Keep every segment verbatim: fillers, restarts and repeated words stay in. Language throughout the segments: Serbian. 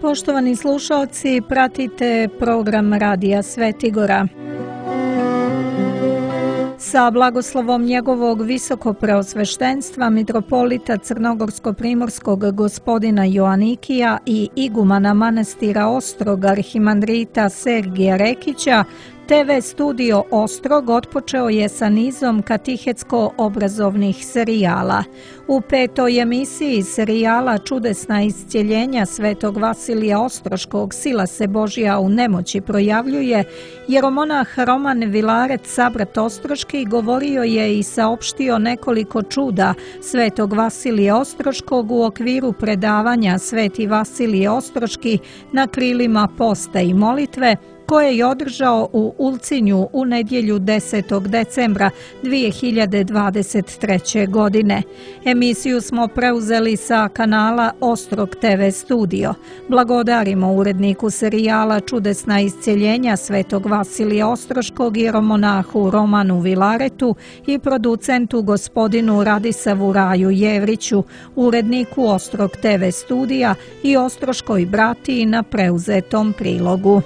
Poštovani slušalci, pratite program Radija Svetigora. Sa blagoslovom njegovog visokopreosveštenstva mitropolita Crnogorsko-primorskog gospodina Joanikija i igumana manastira Ostrog arhimandrita Sergija Rekića, te ve studio Ostrog otpočeo je sa nizom katehetsko-obrazovnih serijala. U petoj emisiji serijala Čudesna iscjeljenja svetog Vasilija Ostroškog Sila se Božja u nemoći projavljuje, jeromonah Roman Vilaret Sabrat Ostroški govorio je i saopštio nekoliko čuda svetog Vasilija Ostroškog u okviru predavanja Sveti Vasilije Ostroški na krilima posta i molitve, koje je održao u Ulcinju u nedjelju desetog decembra dvije hiljade dvadeset treće. godine. Emisiju smo preuzeli sa kanala Ostrog te ve studio. Blagodarimo uredniku serijala Čudesna iscjeljenja svetog Vasilija Ostroškog jeromonahu Romanu Vilaretu i producentu gospodinu Radisavu Raju Jevriću, uredniku Ostrog te ve studija i Ostroškoj bratiji na preuzetom prilogu.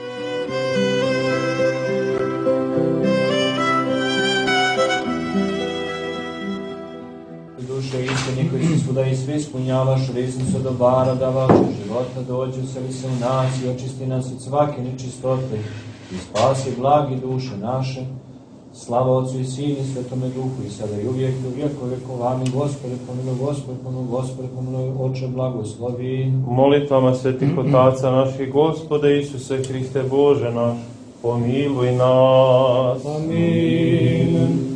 Koji si svuda i svi ispunjavaš, riznicu dobara davaš, života dođi, useli se u nas i očisti nas od svake nečistote i spasi blagi duše naše. Slava Otcu i Sinu i Svetome Duhu i sada i uvijek i uvijek uvijek vami, Gospode, pomiluj, Gospode, pomiluj, Gospode, pomiluj, Oče, blagoslovi. Molitvama svetih otaca naših, Gospode Isuse Hriste Bože naš, pomiluj nas. Amin.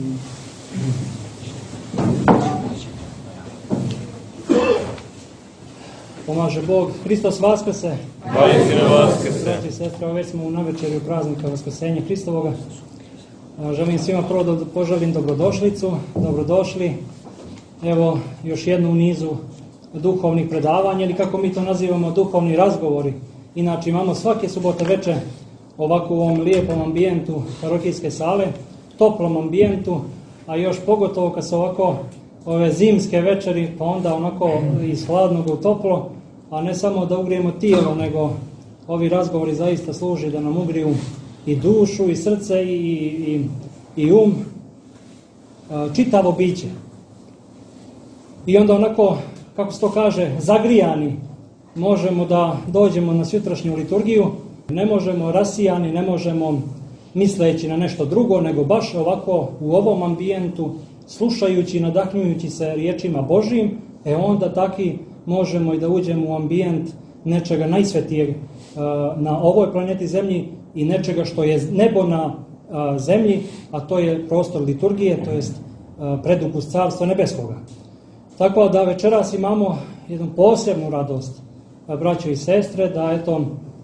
Pomaže Bog, Hristos Vaskrse. Vaistinu Vaskrse. Braći i sestre, već smo u navečerju praznika Vaskrsenja Hristovoga. Želim svima prvo da poželim dobrodošlicu, dobrodošli. Evo još jednu u nizu duhovnih predavanja, ili kako mi to nazivamo, duhovni razgovori. Inače imamo svake subote večer ovako u ovom lijepom ambijentu parohijske sale, toplom ambijentu, a još pogotovo kad se ovako ove zimske večeri, pa onda onako iz hladnog u toplo, a ne samo da ugrijemo tijelo, nego ovi razgovori zaista služi da nam ugriju i dušu, i srce, i, i, i um, čitavo biće. I onda onako, kako se to kaže, zagrijani, možemo da dođemo na sutrašnju liturgiju, ne možemo rasijani, ne možemo misleći na nešto drugo, nego baš ovako u ovom ambijentu, slušajući i nadahnjujući se riječima Božijim, e onda taki možemo i da uđemo u ambijent nečega najsvetijeg na ovoj planeti Zemlji i nečega što je nebo na Zemlji, a to je prostor liturgije, to jest predupust Carstva Nebeskoga. Tako da večeras imamo jednu posebnu radost, braćo i sestre, da eto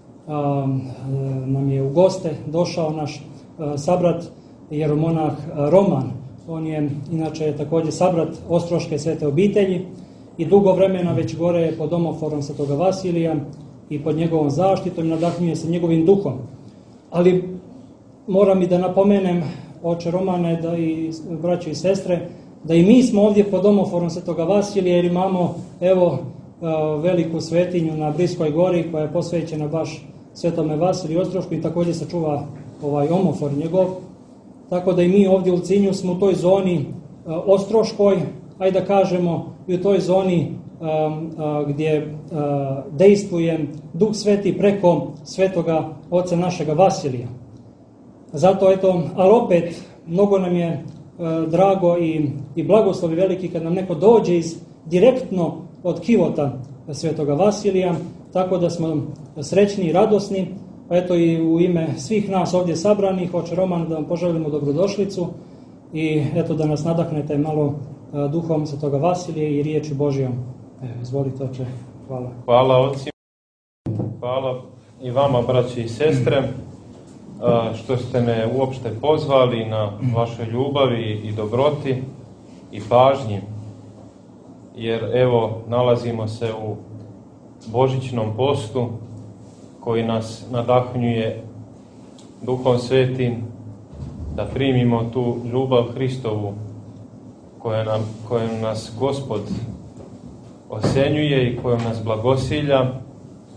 nam je u goste došao naš sabrat jeromonah Roman. On je inače također sabrat Ostroške svete obitelji i dugo vremena već gore pod omoforom svetoga Vasilija i pod njegovom zaštitom nadahnjuje se njegovim duhom. Ali moram i da napomenem, oče Romane, da i braćo i sestre, da i mi smo ovdje pod omoforom svetoga Vasilija jer imamo evo veliku svetinju na Briskoj gori koja je posvećena baš svetome Vasiliju Ostrošku i također se čuva ovaj omofor njegov. Tako da i mi ovdje u Ulcinju smo u toj zoni uh, Ostroškoj, ajde da kažemo i u toj zoni um, uh, gdje uh, dejstvuje Duh Sveti preko svetoga oca našega Vasilija. Zato eto, ali opet mnogo nam je uh, drago i, i blagoslovi veliki kad nam neko dođe iz direktno od kivota svetoga Vasilija, tako da smo srećni i radosni. Eto i u ime svih nas ovdje sabranih, oče Roman, da vam poželimo dobrodošlicu i eto da nas nadahnete malo duhom svetoga Vasilija i riječi Božijom. Evo, izvolite oče, hvala. Hvala oci, hvala i vama braći i sestre, što ste me uopšte pozvali na vaše ljubavi i dobroti i pažnji. Jer evo, nalazimo se u božićnom postu, koji nas nadahnjuje Duhom Svetim da primimo tu ljubav Hristovu koja nam, kojom nas Gospod osenjuje i kojom nas blagosilja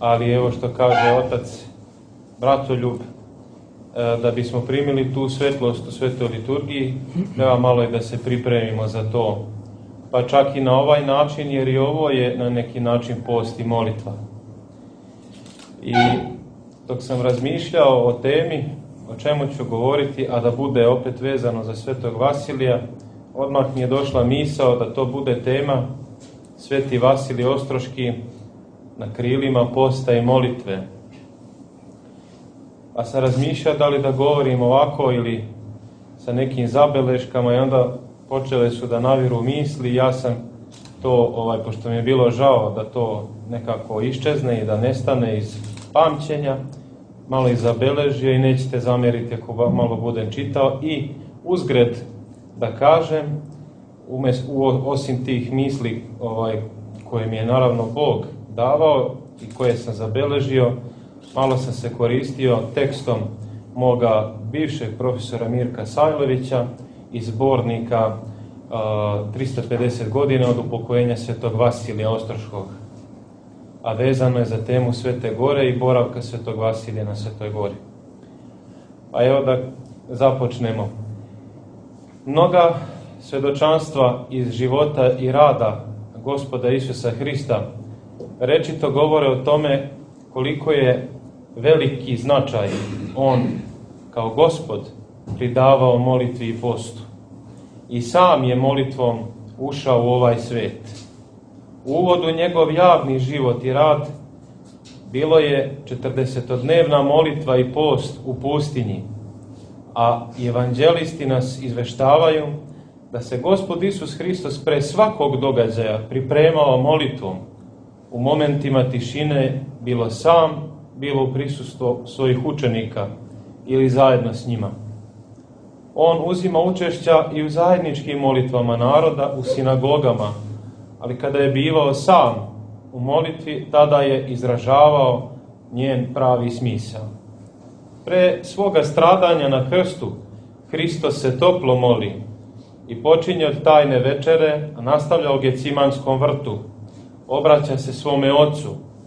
ali evo što kaže otac Bratoljub, da bismo primili tu svetlost u svetoj liturgiji, treba malo i da se pripremimo za to. Pa čak i na ovaj način, jer i ovo je na neki način post i molitva. I dok sam razmišljao o temi, o čemu ću govoriti, a da bude opet vezano za svetog Vasilija, odmah mi je došla misao da to bude tema Sveti Vasilij Ostroški na krilima posta i molitve. Pa sam razmišljao da li da govorim ovako ili sa nekim zabeleškama i onda počele su da naviru misli. Ja sam to, ovaj, pošto mi je bilo žao da to nekako iščezne i da nestane iz pamćenja, malo i zabeležio i nećete zamjeriti ako malo budem čitao. I uzgred da kažem, umest, u, osim tih misli ovaj, koje mi je naravno Bog davao i koje sam zabeležio, malo sam se koristio tekstom moga bivšeg profesora Mirka Sajlovića iz zbornika uh, trista pedeset godina od upokojenja svetog Vasilija Ostroškog, a vezano je za temu Svete Gore i boravka svetog Vasilija na Svetoj Gori. A evo da započnemo. Mnoga svedočanstva iz života i rada Gospoda Isusa Hrista rečito govore o tome koliko je veliki značaj on kao Gospod pridavao molitvi i postu. I sam je molitvom ušao u ovaj svet. U uvodu njegov javni život i rad bilo je četrdesetodnevna molitva i post u pustinji, a evanđelisti nas izveštavaju da se Gospod Isus Hristos pre svakog događaja pripremao molitvom u momentima tišine, bilo sam, bilo u prisustvu svojih učenika ili zajedno s njima. On uzima učešća i u zajedničkim molitvama naroda u sinagogama, ali kada je bivao sam u molitvi, tada je izražavao njen pravi smisao. Pre svoga stradanja na krstu, Hristos se toplo moli i počinje od tajne večere, a nastavlja u Gecimanskom vrtu. Obraća se svome Ocu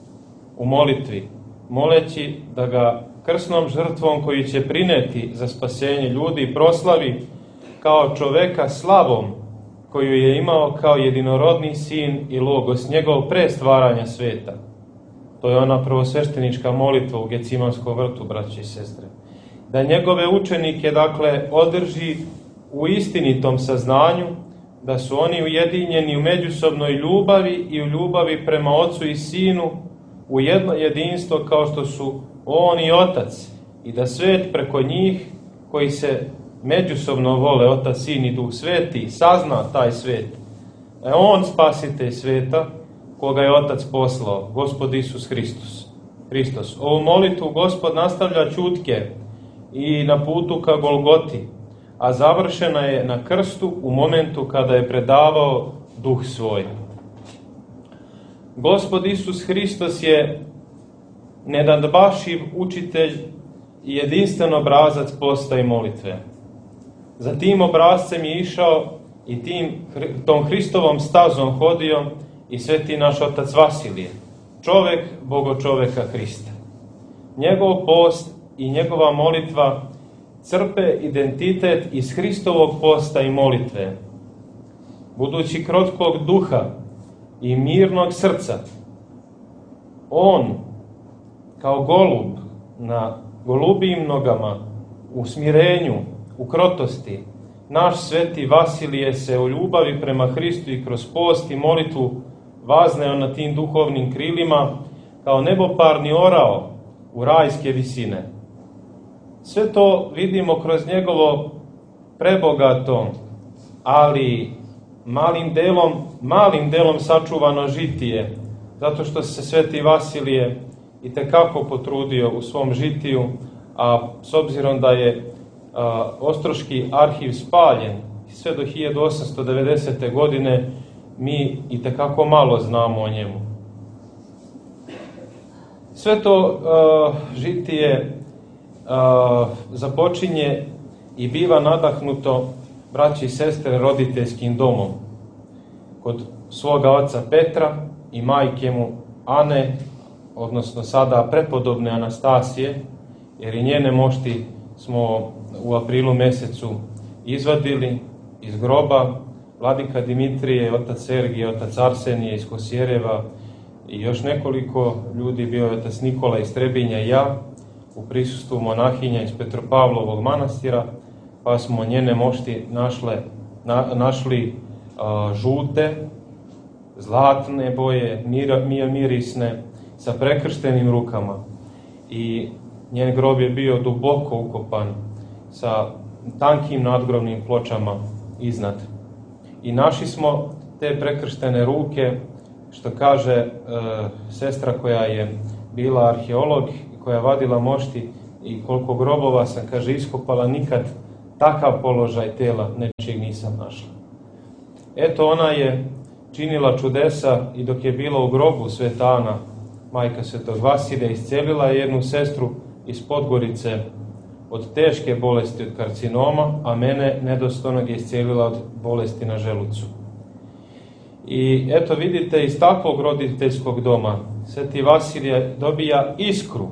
u molitvi, moleći da ga krsnom žrtvom koju će prineti za spasenje ljudi proslavi kao čoveka slavom koju je imao kao jedinorodni sin i logos njegov pre stvaranja sveta. To je ona prvosveštenička molitva u Gecimanskom vrtu, braći i sestre. Da njegove učenike, dakle, održi u istinitom saznanju da su oni ujedinjeni u međusobnoj ljubavi i u ljubavi prema Ocu i Sinu u jedno jedinstvo kao što su On i Otac, i da svet preko njih koji se međusobno vole, Otac, Sin i Duh Sveti, sazna taj svet. E on spasitelj sveta koga je Otac poslao, Gospod Isus Hristos. Hristos. Ovu molitvu Gospod nastavlja ćutke i na putu ka Golgoti, a završena je na krstu u momentu kada je predavao duh svoj. Gospod Isus Hristos je nenadbašiv učitelj i jedinstven obrazac posta i molitve. Za tim obrazcem je išao i tim, tom Hristovom stazom hodio i sveti naš otac Vasilije, čovek Bogo čoveka Hrista. Njegov post i njegova molitva crpe identitet iz Hristovog posta i molitve. Budući krotkog duha i mirnog srca, on kao golub na golubijim nogama, u smirenju, u krotosti, naš sveti Vasilije se u ljubavi prema Hristu i kroz post i molitvu vazneo na tim duhovnim krilima kao neboparni orao u rajske visine. Sve to vidimo kroz njegovo prebogato, ali malim delom, malim delom sačuvano žitije, zato što se sveti Vasilije itekako potrudio u svom žitiju, a s obzirom da je a, Ostroški arhiv spaljen sve do hiljadu osamsto devedesete. godine, mi itekako malo znamo o njemu. Sve to a, žitije a, započinje i biva nadahnuto, braći i sestre, roditeljskim domom. Kod svoga oca Petra i majke mu Ane, odnosno sada prepodobne Anastasije, jer i njene mošti smo u aprilu mesecu izvadili iz groba. Vladika Dimitrije, otac Sergije, otac Arsenije iz Kosjereva i još nekoliko ljudi, bio je otac Nikola iz Trebinja i ja, u prisustvu monahinja iz Petropavlovog manastira, pa smo njene mošti našle, na, našli a, žute, zlatne boje, mir, mirisne, sa prekrštenim rukama. I njen grob je bio duboko ukopan sa tankim nadgrobnim pločama iznad. I našli smo te prekrštene ruke, što kaže e, sestra koja je bila arheolog i koja vadila mošti, i koliko grobova sam, kaže, iskopala, nikad takav položaj tela nečeg nisam našla. Eto, ona je činila čudesa i dok je bila u grobu Sveta Ana, majka Svetog Vasilija, iscelila je jednu sestru iz Podgorice od teške bolesti, od karcinoma, a mene nedostojnog je iscelila od bolesti na želucu. I eto, vidite, iz takvog roditeljskog doma Sveti Vasilije dobija iskru,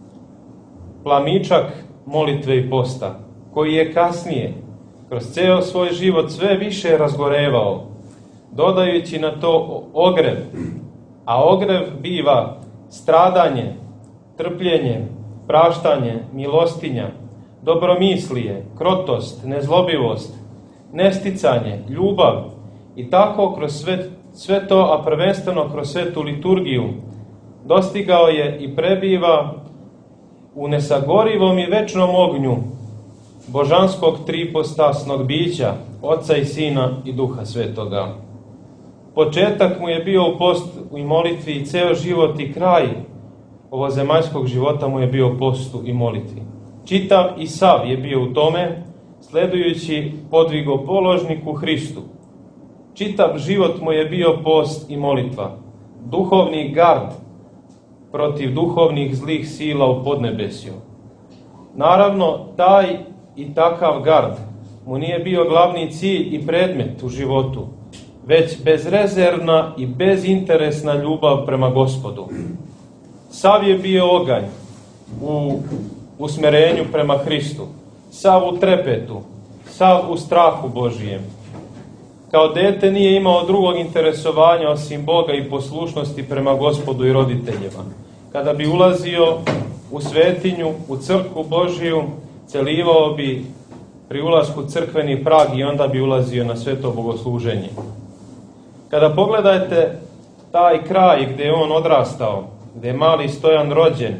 plamičak molitve i posta, koji je kasnije kroz ceo svoj život sve više razgorevao, dodajući na to ogrev, a ogrev biva stradanje, trpljenje, praštanje, milostinja, dobromislije, krotost, nezlobivost, nesticanje, ljubav, i tako kroz sve, sve to, a prvenstveno kroz svetu liturgiju, dostigao je i prebiva u nesagorivom i večnom ognju božanskog tripostasnog bića, Oca i Sina i Duha Svetoga. Početak mu je bio u postu i molitvi, i ceo život i kraj ovozemaljskog života mu je bio u postu i molitvi. Čitav i sav je bio u tome, sledujući podvigopoložniku Hristu. Čitav život mu je bio post i molitva, duhovni gard protiv duhovnih zlih sila u podnebesju. Naravno, taj i takav gard mu nije bio glavni cilj i predmet u životu, već bezrezervna i bezinteresna ljubav prema Gospodu. Sav je bio oganj u usmerenju prema Hristu, sav u trepetu, sav u strahu Božijem. Kao dete nije imao drugog interesovanja osim Boga i poslušnosti prema Gospodu i roditeljima. Kada bi ulazio u svetinju, u crkvu Božiju, celivao bi pri ulasku crkveni prag i onda bi ulazio na sveto bogosluženje. Kada pogledajte taj kraj gde je on odrastao, gde je mali Stojan rođen,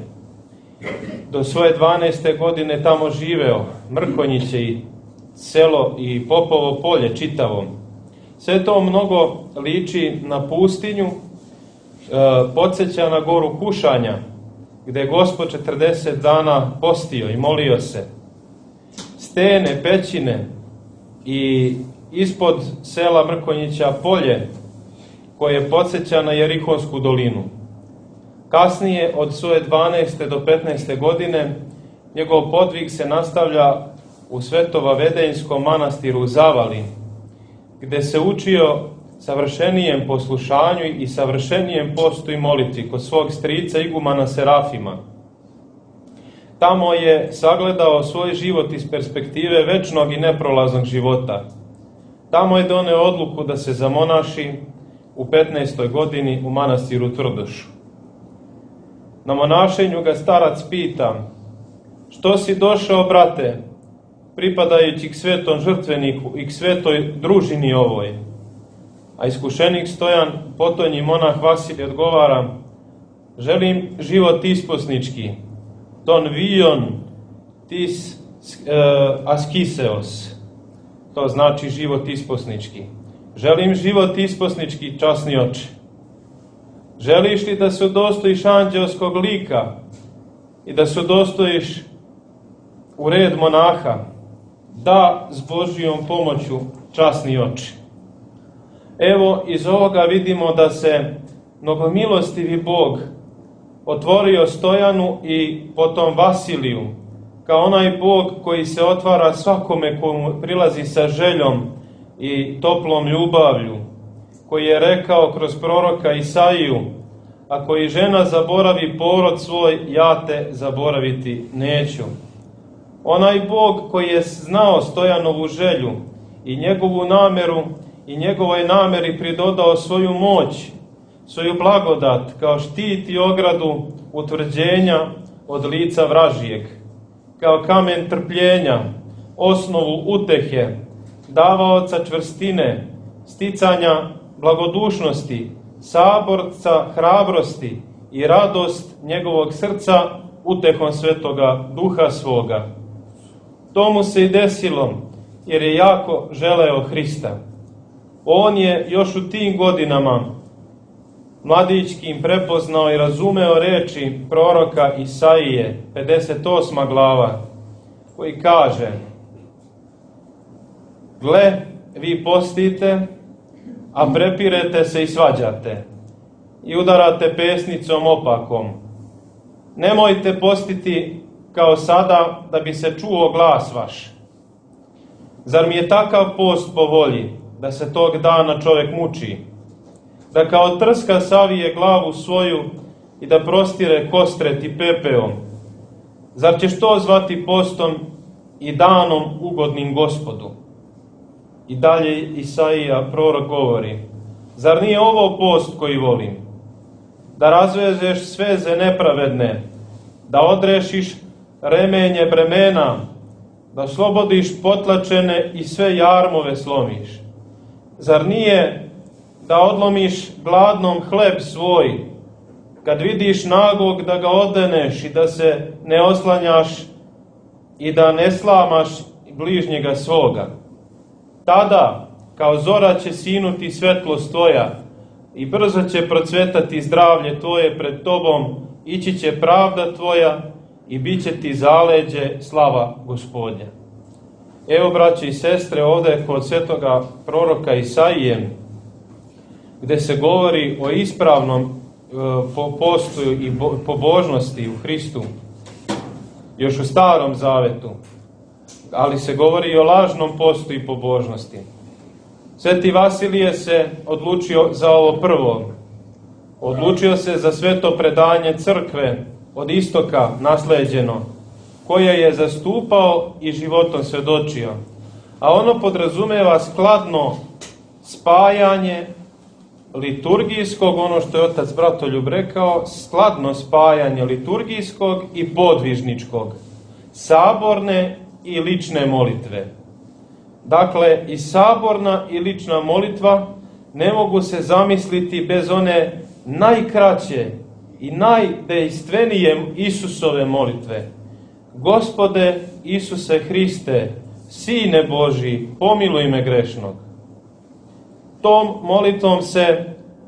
do svoje dvanaeste godine tamo živeo, Mrkonjiće i selo i Popovo polje čitavo, sve to mnogo liči na pustinju, e, podsjeća na goru Kušanja, gde je Gospod četrdeset dana postio i molio se. Stene, pećine i ispod sela Mrkonjića polje, koje podsjeća na Jerihonsku dolinu. Kasnije, od svoje dvanaeste do petnaeste godine, njegov podvig se nastavlja u Svetovavedenjskom manastiru u Zavali, gde se učio savršenijem poslušanju i savršenijem postu i molitvi kod svog strica igumana Serafima. Tamo je sagledao svoj život iz perspektive večnog i neprolaznog života. Tamo je doneo odluku da se zamonaši u petnaestoj godini u manastiru Tvrdošu. Na monašenju ga starac pita: što si došao, brate, pripadajući k svetom žrtveniku i k svetoj družini ovoj? A iskušenik Stojan, potonji monah Vasilij, odgovara: želim život isposnički, ton vion tis uh, askiseos, to znači život isposnički. Želim život isposnički, časni oče. Želiš li da se udostojiš anđelskog lika i da se udostojiš u red monaha? Da, s Božijom pomoću, časni oče. Evo, iz ovoga vidimo da se mnogomilostivi Bog otvorio Stojanu i potom Vasiliju, kao onaj Bog koji se otvara svakome komu prilazi sa željom i toplom ljubavlju, koji je rekao kroz proroka Isaiju: Ako i žena zaboravi porod svoj, ja te zaboraviti neću. Onaj Bog koji je znao Stojanovu želju i njegovu nameru i njegovoj nameri pridodao svoju moć, svoju blagodat kao štit i ogradu utvrđenja od lica vražijeg, kao kamen trpljenja, osnovu utehe, davaoca čvrstine, sticanja blagodušnosti, saborca hrabrosti i radost njegovog srca utehom Svetoga Duha svoga. To mu se i desilo, jer je jako želeo Hrista. On je još u tim godinama mladićkim prepoznao i razumeo reči proroka Isaije, pedeset osma glava, koji kaže: Gle, vi postite, a prepirete se i svađate, i udarate pesnicom opakom. Nemojte postiti kao sada, da bi se čuo glas vaš. Zar mi je takav post po volji, da se tog dana čovjek muči, da kao trska savije glavu svoju i da prostire kostret i pepeom? Zar ćeš to zvati postom i danom ugodnim Gospodu? I dalje Isaija, prorok, govori: Zar nije ovo post koji volim? Da razvezeš sveze nepravedne, da odrešiš remenje bremena, da oslobodiš potlačene i sve jarmove slomiš. Zar nije da odlomiš gladnom hleb svoj, kad vidiš nagog da ga odeneš i da se ne oslanjaš i da ne slamaš bližnjega svoga? Tada, kao zora će sinuti svetlost tvoja i brzo će procvetati zdravlje tvoje pred tobom, ići će pravda tvoja i bit će ti zaleđe slava Gospodnja. Evo, braće i sestre, ovde kod svetoga proroka Isaije, gde se govori o ispravnom e, postu i bo, pobožnosti u Hristu, još u Starom Zavetu, ali se govori i o lažnom postu i pobožnosti. Sveti Vasilije se odlučio za ovo prvo. Odlučio se za sveto predanje crkve od istoka nasleđeno, koje je zastupao i životom svedočio. A ono podrazumeva skladno spajanje liturgijskog, ono što je otac Bratoljub rekao, skladno spajanje liturgijskog i podvižničkog, saborne i lične molitve. Dakle, i saborna i lična molitva ne mogu se zamisliti bez one najkraće i najdejstvenije Isusove molitve. Gospode Isuse Hriste, Sine Božji, pomiluj me grešnog. Tom molitvom se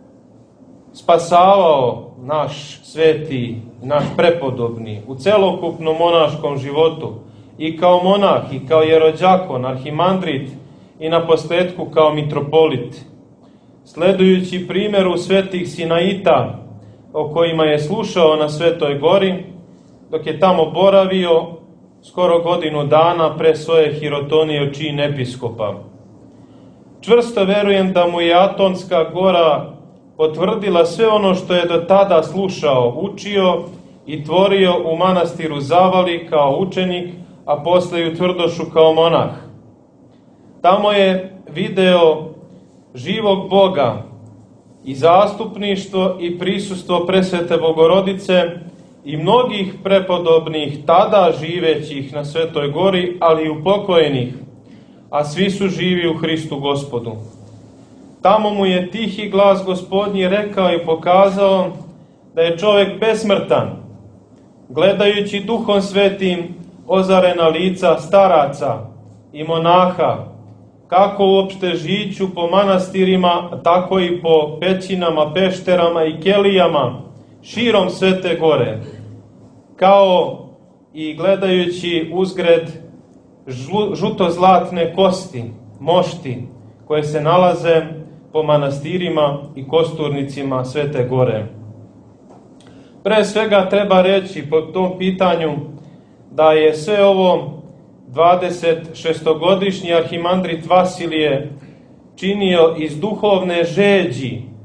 spasavao naš sveti, naš prepodobni u celokupnom monaškom životu, i kao monah, i kao jerođakon, arhimandrit, i na posledku kao mitropolit. Sledujući primjeru svetih Sinaita, o kojima je slušao na Svetoj gori, dok je tamo boravio skoro godinu dana pre svoje hirotonije u čin episkopa. Čvrsto verujem da mu je Atonska gora potvrdila sve ono što je do tada slušao, učio i tvorio u manastiru Zavali kao učenik, a posle i u Tvrdošu kao monah. Tamo je video živog Boga i zastupništvo i prisustvo presvete Bogorodice i mnogih prepodobnih tada živećih na Svetoj gori, ali i upokojenih, a svi su živi u Hristu Gospodu. Tamo mu je tihi glas Gospodnji rekao i pokazao da je čovjek besmrtan, gledajući Duhom Svetim ozarena lica staraca i monaha, kako uopšte žiću po manastirima, tako i po pećinama, pešterama i kelijama širom Svete gore, kao i gledajući uzgred žuto-zlatne kosti, mošti, koje se nalaze po manastirima i kosturnicima Svete gore. Pre svega treba reći po tom pitanju da je sve ovo dvadeset šestogodišnji arhimandrit Vasilije činio iz duhovne žeđi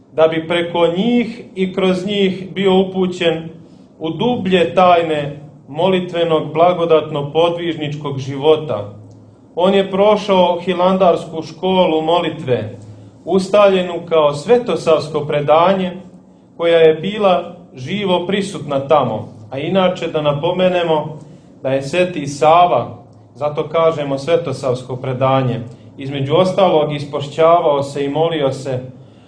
da bi preko njih i kroz njih bio upućen u dublje tajne molitvenog, blagodatno podvižničkog života. On je prošao hilandarsku školu molitve, ustaljenu kao svetosavsko predanje, koja je bila živo prisutna tamo. A inače da napomenemo da je Sveti Sava, zato kažemo svetosavsko predanje, između ostalog ispošćavao se i molio se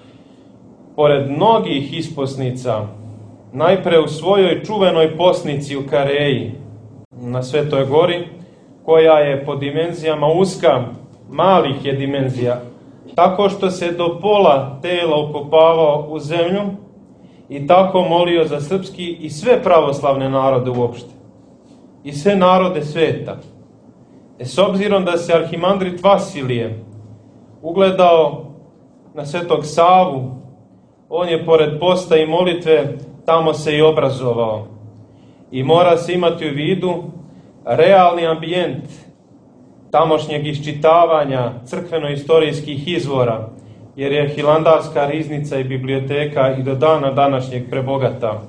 pored mnogih isposnica, najpre u svojoj čuvenoj posnici u Kareji na Svetoj gori, koja je po dimenzijama uska, malih je dimenzija, tako što se do pola tela ukopavao u zemlju i tako molio za srpski i sve pravoslavne narode uopšte, i sve narode sveta. E, s obzirom da se arhimandrit Vasilije ugledao na Svetog Savu, on je pored posta i molitve tamo se i obrazovao. I mora se imati u vidu realni ambijent tamošnjeg iščitavanja crkveno-istorijskih izvora, jer je hilandarska riznica i biblioteka i do dana današnjeg prebogata.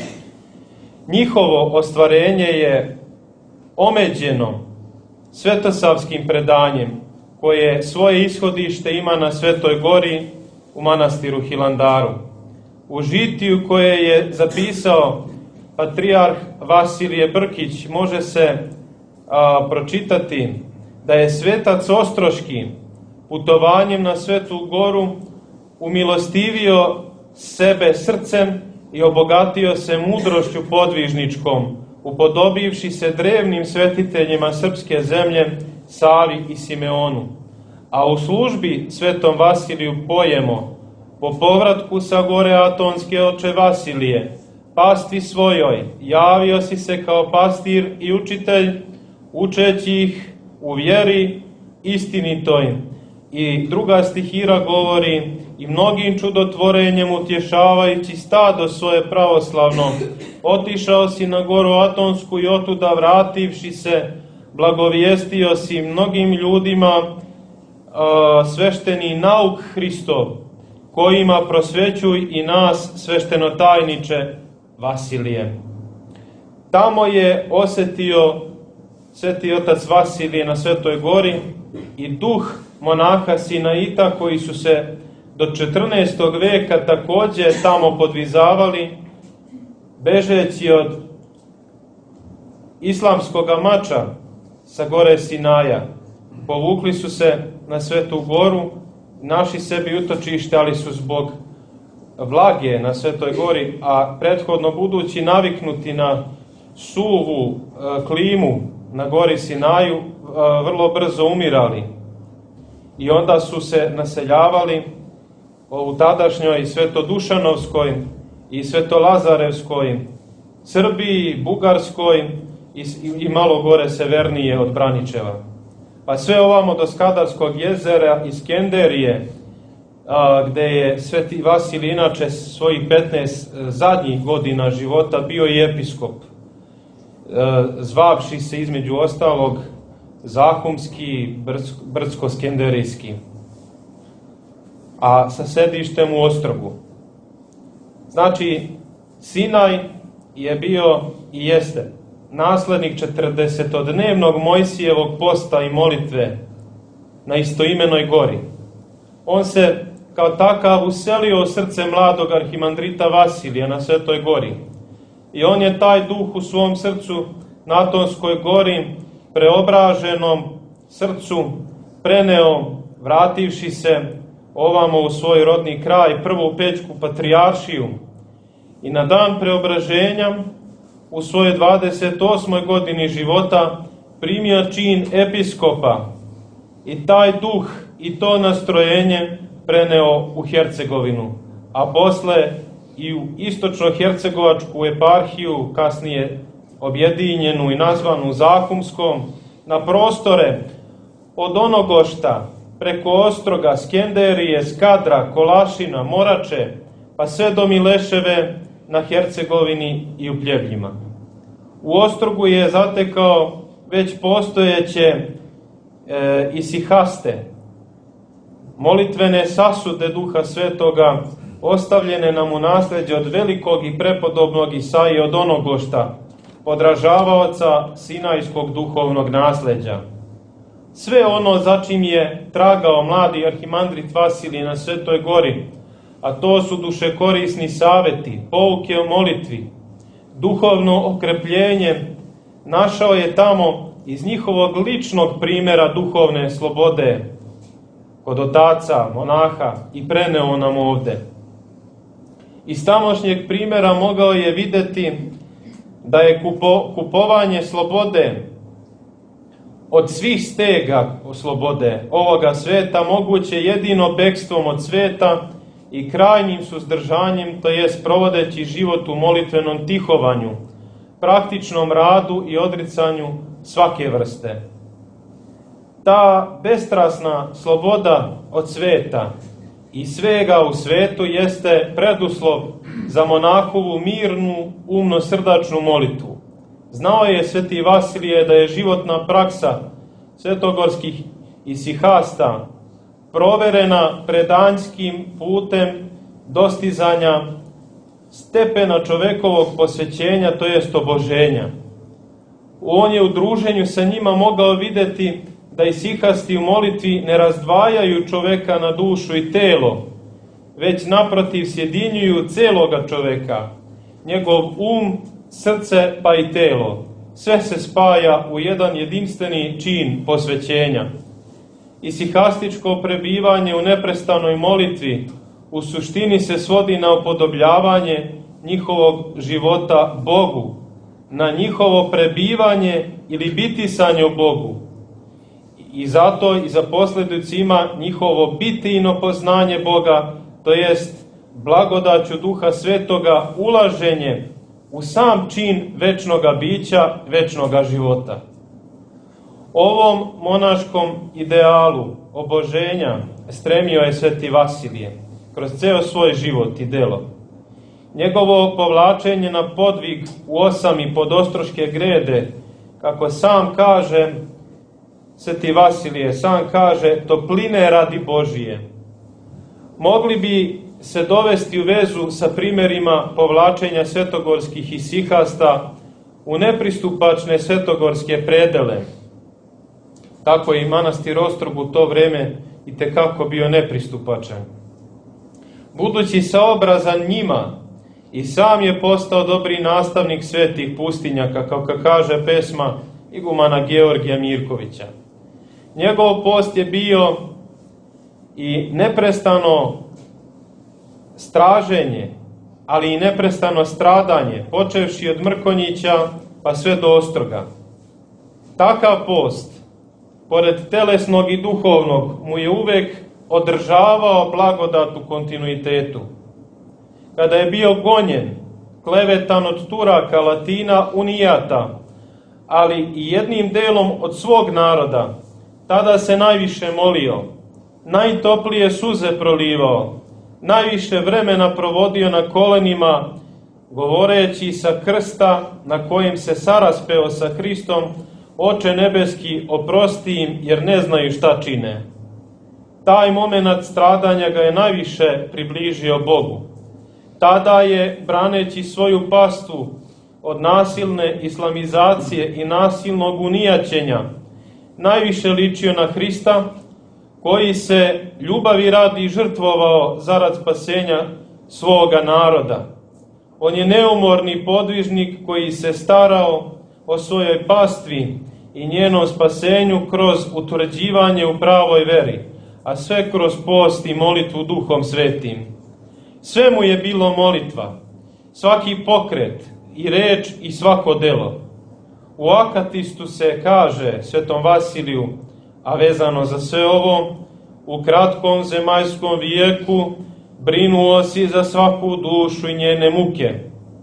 Njihovo ostvarenje je omeđeno svetosavskim predanjem, koje svoje ishodište ima na Svetoj gori u manastiru Hilandaru. U žitiju koje je zapisao patrijarh Vasilije Brkić može se a, pročitati da je svetac Ostroški putovanjem na Svetu goru umilostivio sebe srcem i obogatio se mudrošću podvižničkom, upodobivši se drevnim svetiteljima srpske zemlje Savi i Simeonu. A u službi Svetom Vasiliju pojemo: po povratku sa gore Atonske, oče Vasilije, pasti svojoj javio si se kao pastir i učitelj, učeći ih u vjeri istinitoj. I druga stihira govori: i mnogim čudotvorenjem utješavajući stado svoje pravoslavno, otišao si na goru Atonsku i otuda vrativši se, blagovijestio si mnogim ljudima a, svešteni nauk Hristov, kojima prosvećuj i nas, sveštenotajniče Vasilije. Tamo je osetio Sveti otac Vasilije na Svetoj gori i duh monaha Sinaita, koji su se do četrnaestog veka takođe tamo podvizavali, bežeći od islamskog mača sa gore Sinaja. Povukli su se na Svetu goru, naši sebi utočište, ali su zbog vlage na Svetoj gori, a prethodno budući naviknuti na suvu e, klimu na gori Sinaju, e, vrlo brzo umirali. I onda su se naseljavali u tadašnjoj Svetodušanovskoj i Svetolazarevskoj Srbiji, Bugarskoj i, i malo gore severnije od Braničeva. Pa sve ovamo do Skadarskog jezera i Skenderije, a, gde je Sveti Vasilij inače svojih petnaest zadnjih godina života bio i episkop, a, zvavši se između ostalog Zahumski, Brdsko-Skenderijski, a sa sedištem u Ostrogu. Znači, Sinaj je bio i jeste naslednik četrdesetodnevnog Mojsijevog posta i molitve na istoimenoj gori. On se kao takav uselio u srce mladog arhimandrita Vasilija na Svetoj gori. I on je taj duh u svom srcu na Atonskoj gori, preobraženom srcu, preneo, vrativši se ovamo u svoj rodni kraj, prvo u Pećku patrijaršiju. I na dan preobraženja, u svojoj dvadeset osmoj godini života, primio čin episkopa i taj duh i to nastrojenje preneo u Hercegovinu, a posle i u istočno-hercegovačku eparhiju, kasnije objedinjenu i nazvanu Zahumskom, na prostore od Onogošta, preko Ostroga, Skenderije, Skadra, Kolašina, Morače, pa sve do Mileševe na Hercegovini i u Pljevljima. U Ostrogu je zatekao već postojeće e, isihaste, molitvene sasude Duha Svetoga ostavljene nam u nasleđe od velikog i prepodobnog Isaije od Onogošta, podražavaoca Sinajskog duhovnog nasleđa. Sve ono za čim je tragao mladi arhimandrit Vasilije na Svetoj gori, a to su dušekorisni saveti, pouke o molitvi, duhovno okrepljenje, našao je tamo iz njihovog ličnog primjera duhovne slobode kod otaca, monaha i preneo nam ovde. Iz tamošnjeg primjera mogao je videti da je kupo, kupovanje slobode od svih stega slobode ovoga sveta moguće jedino bekstvom od sveta i krajnjim suzdržanjem, to jest provodeći život u molitvenom tihovanju, praktičnom radu i odricanju svake vrste. Ta bestrasna sloboda od sveta i svega u svetu jeste preduslov za monahovu mirnu, umno-srdačnu molitvu. Znao je sveti Vasilije da je životna praksa svetogorskih isihasta proverena predanjskim putem dostizanja stepena čovekovog posvećenja, to jest oboženja. On je u druženju sa njima mogao videti da isihasti u molitvi ne razdvajaju čoveka na dušu i telo, već naprotiv sjedinjuju celoga čoveka, njegov um, srce pa i telo. Sve se spaja u jedan jedinstveni čin posvećenja. Isihastičko prebivanje u neprestanoj molitvi u suštini se svodi na upodobljavanje njihovog života Bogu, na njihovo prebivanje ili bitisanje u Bogu. I zato i za posljedicu ima njihovo bitijno poznanje Boga, to jest blagodaću Duha Svetoga ulaženje u sam čin večnoga bića, večnoga života. Ovom monaškom idealu oboženja stremio je sveti Vasilije kroz ceo svoj život i delo. Njegovo povlačenje na podvig u osam i podostroške grede, kako sam kaže sveti Vasilije, sam kaže topline radi Božije. Mogli bi se dovesti u vezu sa primjerima povlačenja svetogorskih isihasta u nepristupačne svetogorske predele. Tako je i manastir Ostrog u to vreme i tekako bio nepristupačan. Budući saobrazan njima, i sam je postao dobri nastavnik svetih pustinjaka, kao kaže pesma igumana Georgija Mirkovića. Njegov post je bio i neprestano straženje, ali i neprestano stradanje, počevši od Mrkonjića pa sve do Ostroga. Takav post, pored telesnog i duhovnog, mu je uvek održavao blagodat u kontinuitetu. Kada je bio gonjen, klevetan od Turaka, Latina, Unijata, ali i jednim delom od svog naroda, tada se najviše molio, najtoplije suze prolivao, najviše vremena provodio na kolenima, govoreći sa krsta na kojem se saraspeo sa Hristom, Oče nebeski, oprosti im jer ne znaju šta čine. Taj moment stradanja ga je najviše približio Bogu. Tada je, braneći svoju pastu od nasilne islamizacije i nasilnog unijaćenja, najviše ličio na Hrista, koji se ljubavi radi žrtvovao zarad spasenja svoga naroda. On je neumorni podvižnik koji se starao o svojoj pastvi i njenom spasenju kroz utvrđivanje u pravoj veri, a sve kroz post i molitvu Duhom Svetim. Sve mu je bilo molitva, svaki pokret i reč i svako delo. U Akatistu se kaže svetom Vasiliju, a vezano za sve ovo, u kratkom zemaljskom vijeku brinuo si za svaku dušu i njene muke.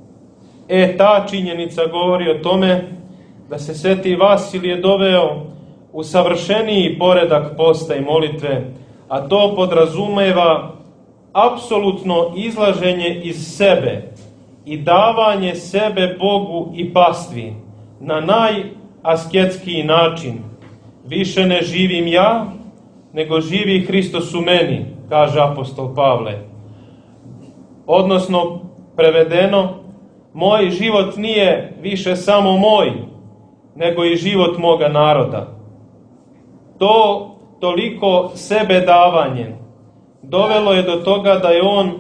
E, ta činjenica govori o tome da se sveti Vasilije doveo u savršeniji poredak posta i molitve, a to podrazumeva apsolutno izlaženje iz sebe i davanje sebe Bogu i pastvi na najasketskiji način. Više ne živim ja, nego živi Hristos u meni, kaže apostol Pavle. odnosno prevedeno, moj život nije više samo moj, nego i život moga naroda. To toliko sebe davanje dovelo je do toga da je on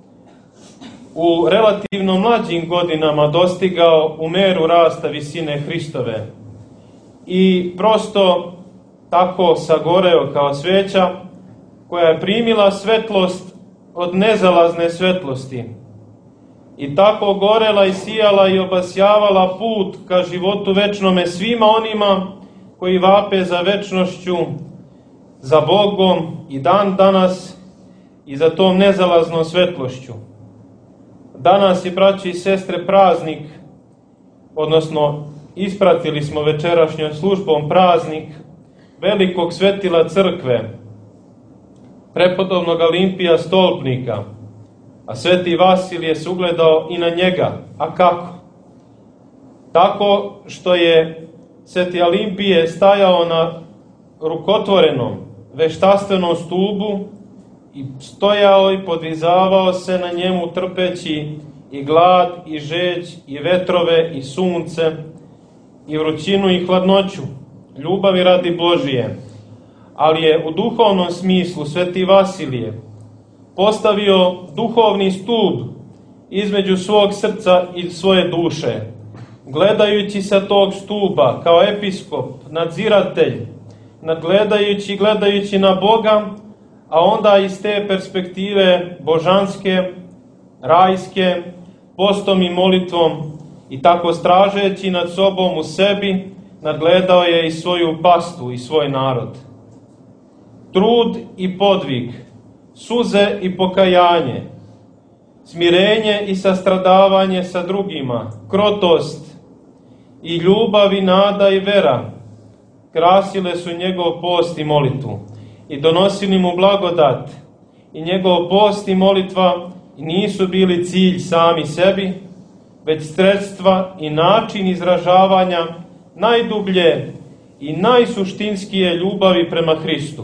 u relativno mlađim godinama dostigao u meru rasta visine Hristove i prosto tako sagoreo kao sveća koja je primila svetlost od nezalazne svetlosti i tako gorela i sijala i obasjavala put ka životu večnome svima onima koji vape za večnošću, za Bogom i dan danas i za tom nezalaznom svetlošću. Danas je, braći i sestre, praznik, odnosno ispratili smo večerašnjom službom praznik velikog svetila crkve, prepodobnog Olimpija Stolpnika, a sveti Vasilije se ugledao i na njega. A kako? Tako što je sveti Olimpije stajao na rukotvorenom veštastvenom stubu i stojao i podvizavao se na njemu trpeći i glad, i žeđ, i vetrove, i sunce, i vrućinu, i hladnoću, ljubavi radi Božije. Ali je u duhovnom smislu sveti Vasilije postavio duhovni stub između svog srca i svoje duše, gledajući sa tog stuba kao episkop, nadziratelj, nadgledajući i gledajući na Boga, a onda iz te perspektive božanske, rajske, postom i molitvom i tako stražeći nad sobom u sebi, nadgledao je i svoju pastu i svoj narod. Trud i podvig, suze i pokajanje, smirenje i sastradavanje sa drugima, krotost i ljubav i nada i vera krasile su njegov post i molitvu i donosili mu blagodat. I njegov post i molitva nisu bili cilj sami sebi, već sredstva i način izražavanja najdublje i najsuštinskije ljubavi prema Hristu.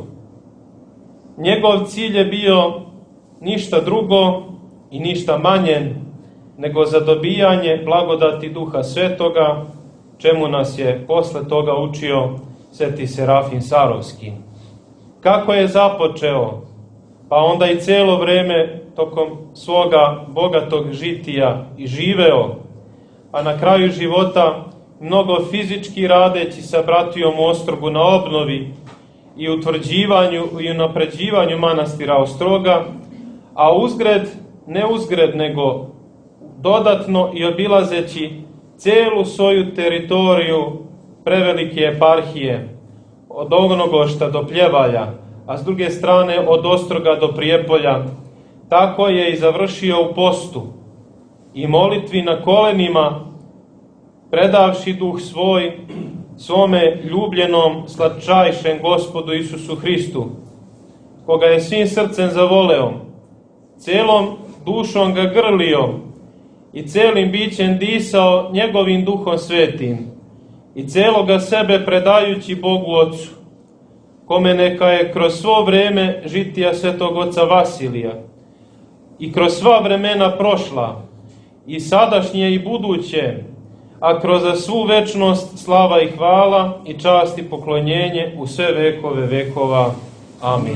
Njegov cilj je bio ništa drugo i ništa manje nego zadobijanje blagodati Duha Svetoga, čemu nas je posle toga učio sveti Serafim Sarovski. Kako je započeo, pa onda i celo vreme tokom svoga bogatog žitija i živeo, a na kraju života mnogo fizički radeći sa bratijom u Ostrogu na obnovi i utvrđivanju i unapređivanju manastira Ostroga, a uzgred, ne uzgred, nego dodatno i obilazeći celu svoju teritoriju prevelike eparhije, od Ognogošta do Pljevalja, a s druge strane od Ostroga do Prijepolja, tako je i završio u postu i molitvi na kolenima, predavši duh svoj svome ljubljenom, slatčajšem Gospodu Isusu Hristu, koga je svim srcem zavoleo, celom dušom ga grlio i celim bićem disao njegovim duhom svetim i celoga sebe predajući Bogu Otcu, kome neka je kroz svo vreme žitija svetog oca Vasilija i kroz sva vremena prošla i sadašnje i buduće, a kroz svu večnost slava i hvala i čast i poklonjenje u sve vekove vekova. Amin.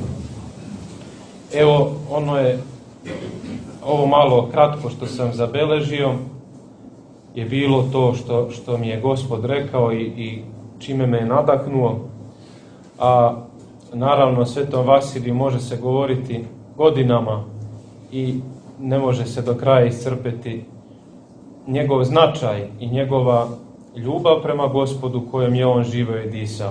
Evo, ono je, ovo malo kratko što sam zabeležio, je bilo to što, što mi je Gospod rekao i, i čime me je nadahnuo. A naravno, svetom Vasiliju može se govoriti godinama i ne može se do kraja iscrpeti njegov značaj i njegova ljubav prema Gospodu kojom je on živeo i disao.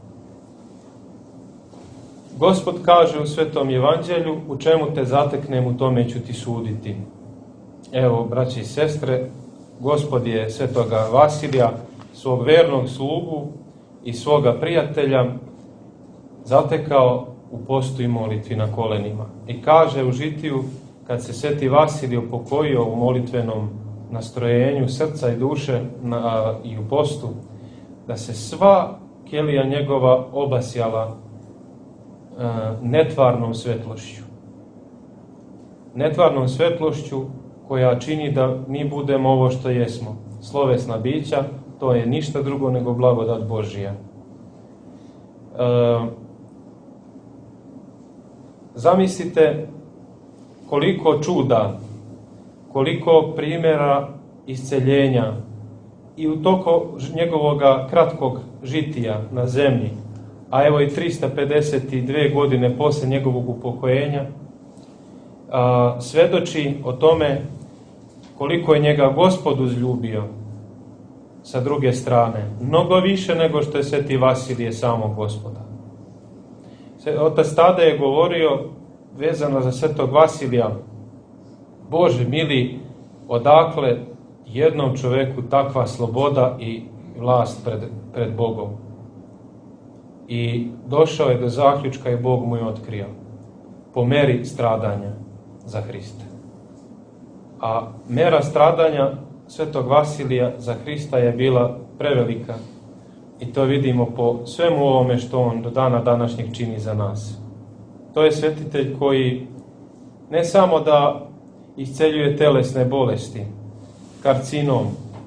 Gospod kaže u Svetom Evanđelju, u čemu te zateknem, u tome ću ti suditi. Evo, braći i sestre, Gospod je svetoga Vasilija, svog vernog slugu i svoga prijatelja, zatekao u postu i molitvi na kolenima. I kaže u žitiju, kad se sveti Vasilij upokojio u molitvenom nastrojenju srca i duše na, i u postu, da se sva kelija njegova obasjala e, netvarnom svetlošću. netvarnom svetlošću koja čini da mi budemo ovo što jesmo. Slovesna bića, to je ništa drugo nego blagodat Božija. E, zamislite koliko čuda, koliko primjera isceljenja i u toku njegovog kratkog žitija na zemlji, a evo i trista pedeset dve godine posle njegovog upokojenja, a, svedoči o tome koliko je njega Gospod uzljubio sa druge strane, mnogo više nego što je sveti Vasilije samog Gospoda. Otac Tade je govorio vezano za svetog Vasilija: Bože mili, odakle jednom čoveku takva sloboda i vlast pred, pred Bogom? I došao je do zaključka i Bog mu je otkrio: po meri stradanja za Hrista. A mera stradanja svetog Vasilija za Hrista je bila prevelika i to vidimo po svemu ovome što on do dana današnjeg čini za nas. To je svetitelj koji ne samo da isceljuje telesne bolesti, karcinom,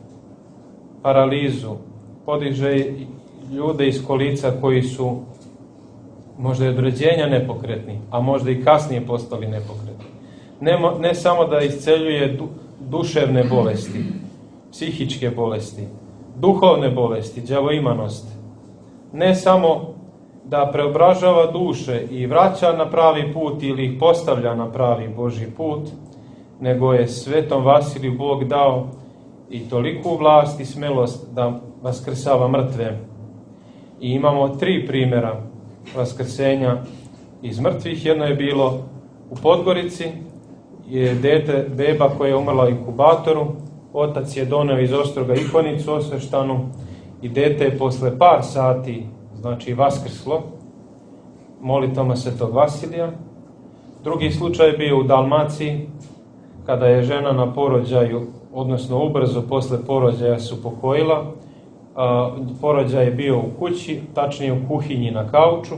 paralizu, podiže ljude iz kolica koji su možda i od rođenja nepokretni, a možda i kasnije postali nepokretni. Ne, ne samo da isceljuje du, duševne bolesti, psihičke bolesti, duhovne bolesti, đavoimanost. Ne samo da preobražava duše i vraća na pravi put ili ih postavlja na pravi Božji put, nego je svetom Vasiliju Bog dao i toliku vlast i smelost da vaskrsava mrtve. I imamo tri primjera vaskrsenja iz mrtvih. Jedno je bilo u Podgorici, je dete, beba koja je umrla u inkubatoru, otac je doneo iz Ostroga ikonicu osveštanu i dete je posle par sati, znači vaskrslo, molitvama svetog Vasilija. Drugi slučaj je bio u Dalmaciji, kada je žena na porođaju, odnosno ubrzo posle porođaja se upokojila. Porođaj je bio u kući, tačnije u kuhinji na kauču,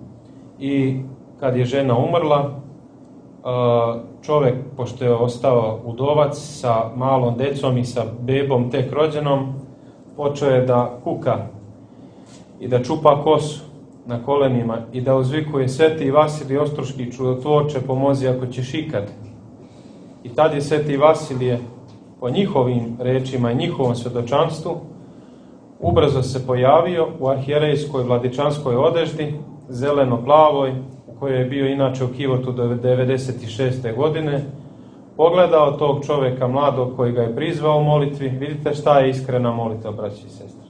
i kad je žena umrla, čovek, pošto je ostao udovac sa malom decom i sa bebom tek rođenom, počeo je da kuka i da čupa kosu na kolenima i da uzvikuje: Sveti Vasilije Ostroški čudotvorče, pomozi ako ćeš ikad. I tad je sveti Vasilije, po njihovim rečima i njihovom svedočanstvu, ubrzo se pojavio u arhijerejskoj vladičanskoj odeždi, zeleno-plavoj, u kojoj je bio inače u Kivotu do devedeset šeste godine, pogledao tog čoveka mladog koji ga je prizvao u molitvi. Vidite šta je iskrena molitva, braći i sestre.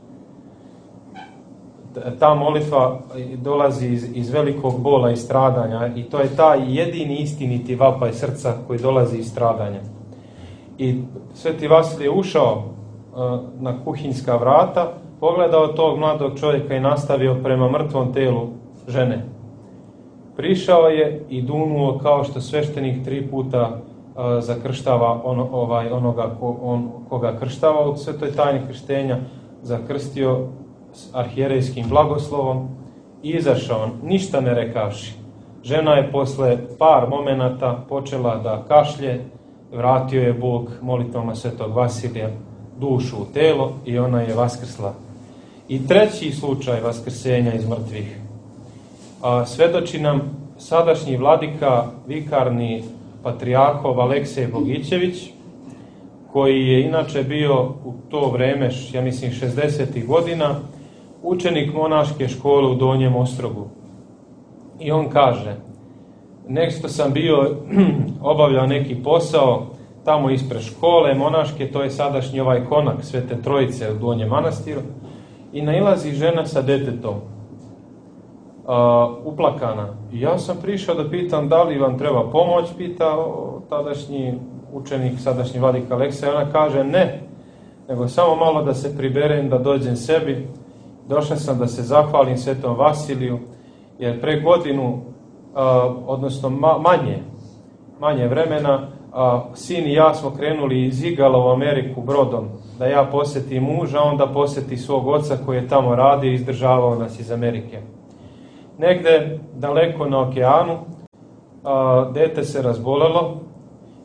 Ta molitva dolazi iz, iz velikog bola i stradanja, i to je taj jedini istiniti vapaj srca koji dolazi iz stradanja. I sveti Vasilije je ušao uh, na kuhinjska vrata, pogledao tog mladog čovjeka i nastavio prema mrtvom telu žene. Prišao je i dunuo kao što sveštenik tri puta uh, zakrštava ono, ovaj, onoga ko, on, koga krštava u svetoj tajni krštenja, zakrstio s arhijerejskim blagoslovom i izašao, ništa ne rekavši. Žena je posle par momenata počela da kašlje, vratio je Bog molitvama svetog Vasilija dušu u telo i ona je vaskrsla. I treći slučaj vaskrsenja iz mrtvih. A, svedoči nam sadašnji vladika, vikarni patrijarhov Aleksej Bogićević, koji je inače bio u to vreme, ja mislim šezdesetih godina, učenik monaške škole u Donjem Ostrogu. I on kaže: nešto sam bio obavljao neki posao tamo ispred škole monaške, to je sadašnji ovaj konak Svete Trojice u Donjem Manastiru, i nailazi žena sa detetom, uh, uplakana. I ja sam prišao da pitam da li vam treba pomoć, pita tadašnji učenik, sadašnji vladika Aleksej. Ona kaže: ne, nego samo malo da se priberem, da dođem sebi. Došao sam da se zahvalim svetom Vasiliju, jer pre godinu, uh, odnosno ma, manje, manje vremena, uh, sin i ja smo krenuli iz Igala u Ameriku brodom, da ja posetim muža, onda poseti svog oca koji je tamo radio i izdržavao nas iz Amerike. Negde daleko na okeanu, uh, dete se razbolelo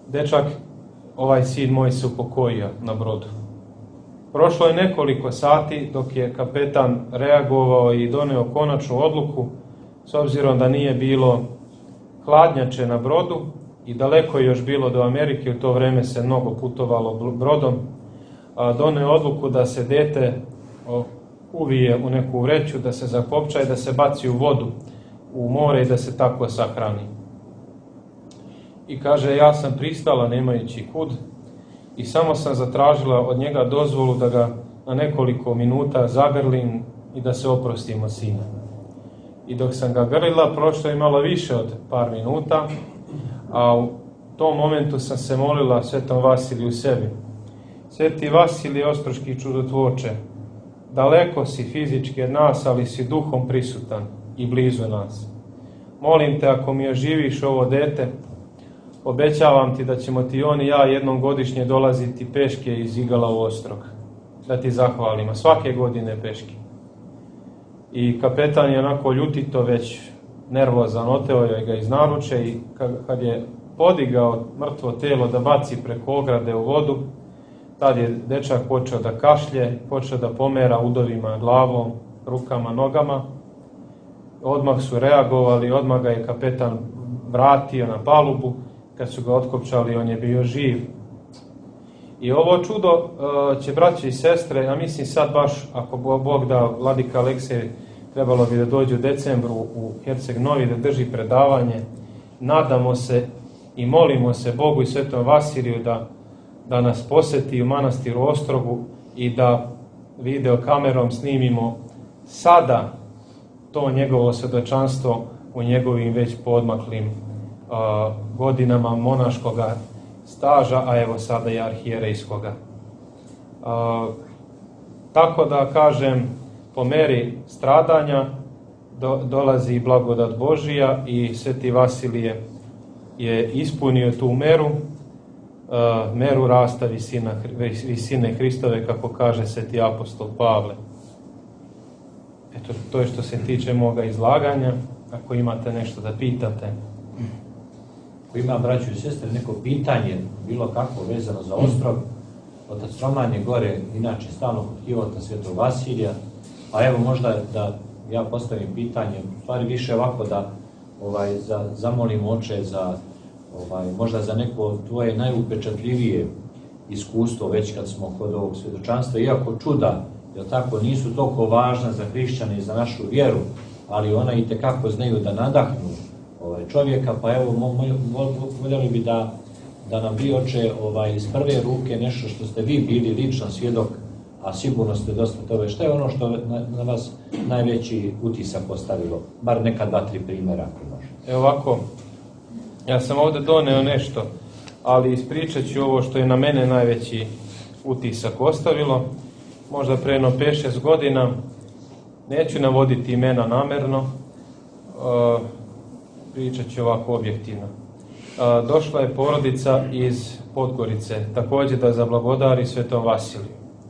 dečak, ovaj sin moj se upokojio na brodu. Prošlo je nekoliko sati dok je kapetan reagovao i doneo konačnu odluku, s obzirom da nije bilo hladnjače na brodu i daleko je još bilo do Amerike, u to vreme se mnogo putovalo brodom, a doneo odluku da se dete uvije u neku vreću, da se zakopča i da se baci u vodu, u more i da se tako sahrani. I kaže, ja sam pristala nemajući kud i samo sam zatražila od njega dozvolu da ga na nekoliko minuta zagrlim i da se oprostim od sina. I dok sam ga grlila, prošlo je malo više od par minuta, a u tom momentu sam se molila Svetom Vasiliju sebi. Sveti Vasilije Ostroški čudotvorče, daleko si fizički od nas, ali si duhom prisutan i blizu nas. Molim te, ako mi oživiš ovo dete, obećavam ti da ćemo ti on i ja jednom godišnje dolaziti peške iz Igala u Ostrog. Da ti zahvalimo. Svake godine peške. I kapetan je onako ljutito već nervozan, oteo je ga iz naruče i kad je podigao mrtvo telo da baci preko ograde u vodu, tad je dečak počeo da kašlje, počeo da pomera udovima glavom, rukama, nogama. Odmah su reagovali, odmah ga je kapetan vratio na palubu. Kad su ga otkopčali, on je bio živ. I ovo čudo uh, će, braće i sestre, ja mislim sad baš, ako Bog da, vladika Aleksej trebalo bi da dođe u decembru u Herceg Novi da drži predavanje. Nadamo se i molimo se Bogu i Svetom Vasiliju da, da nas poseti u manastiru Ostrogu i da video kamerom snimimo sada to njegovo svedočanstvo u njegovim već poodmaklim uh, godinama monaškoga staža, a evo sada i arhijerejskoga. Uh, tako da kažem, po meri stradanja do, dolazi blagodat Božija i Sveti Vasilije je ispunio tu meru, uh, meru rasta visina, visine Hristove, kako kaže Sveti apostol Pavle. Eto, to je što se tiče moga izlaganja. Ako imate nešto da pitate. Ako ima, braćo i sestre, neko pitanje, bilo kako vezano za Ostrog, otac Roman je gore, inače stalno kod Hivota Svetog Vasilija, a evo možda da ja postavim pitanje, u stvari više ovako da ovaj, za, zamolim oče za, ovaj, možda za neko tvoje najupečatljivije iskustvo, već kad smo kod ovog svjedočanstva, iako čuda, jer tako, nisu toliko važna za hrišćane i za našu vjeru, ali ona i tekako znaju da nadahnu ovaj, čovjeka, pa evo, voljeli bi da, da nam vi, oče, ovaj, iz prve ruke nešto što ste vi bili ličan svjedok, a sigurno ste dosta toga. Šta je ono što na, na vas najveći utisak ostavilo? Bar neka dva, tri primjera, ako može. Evo ovako, ja sam ovdje doneo nešto, ali ispričat ću ovo što je na mene najveći utisak ostavilo. Možda pre jedno pet šest godina, neću navoditi imena namerno, uh, pričat ću ovako objektivno. Uh, došla je porodica iz Podgorice, također da zablagodari Svetom Vasiliju.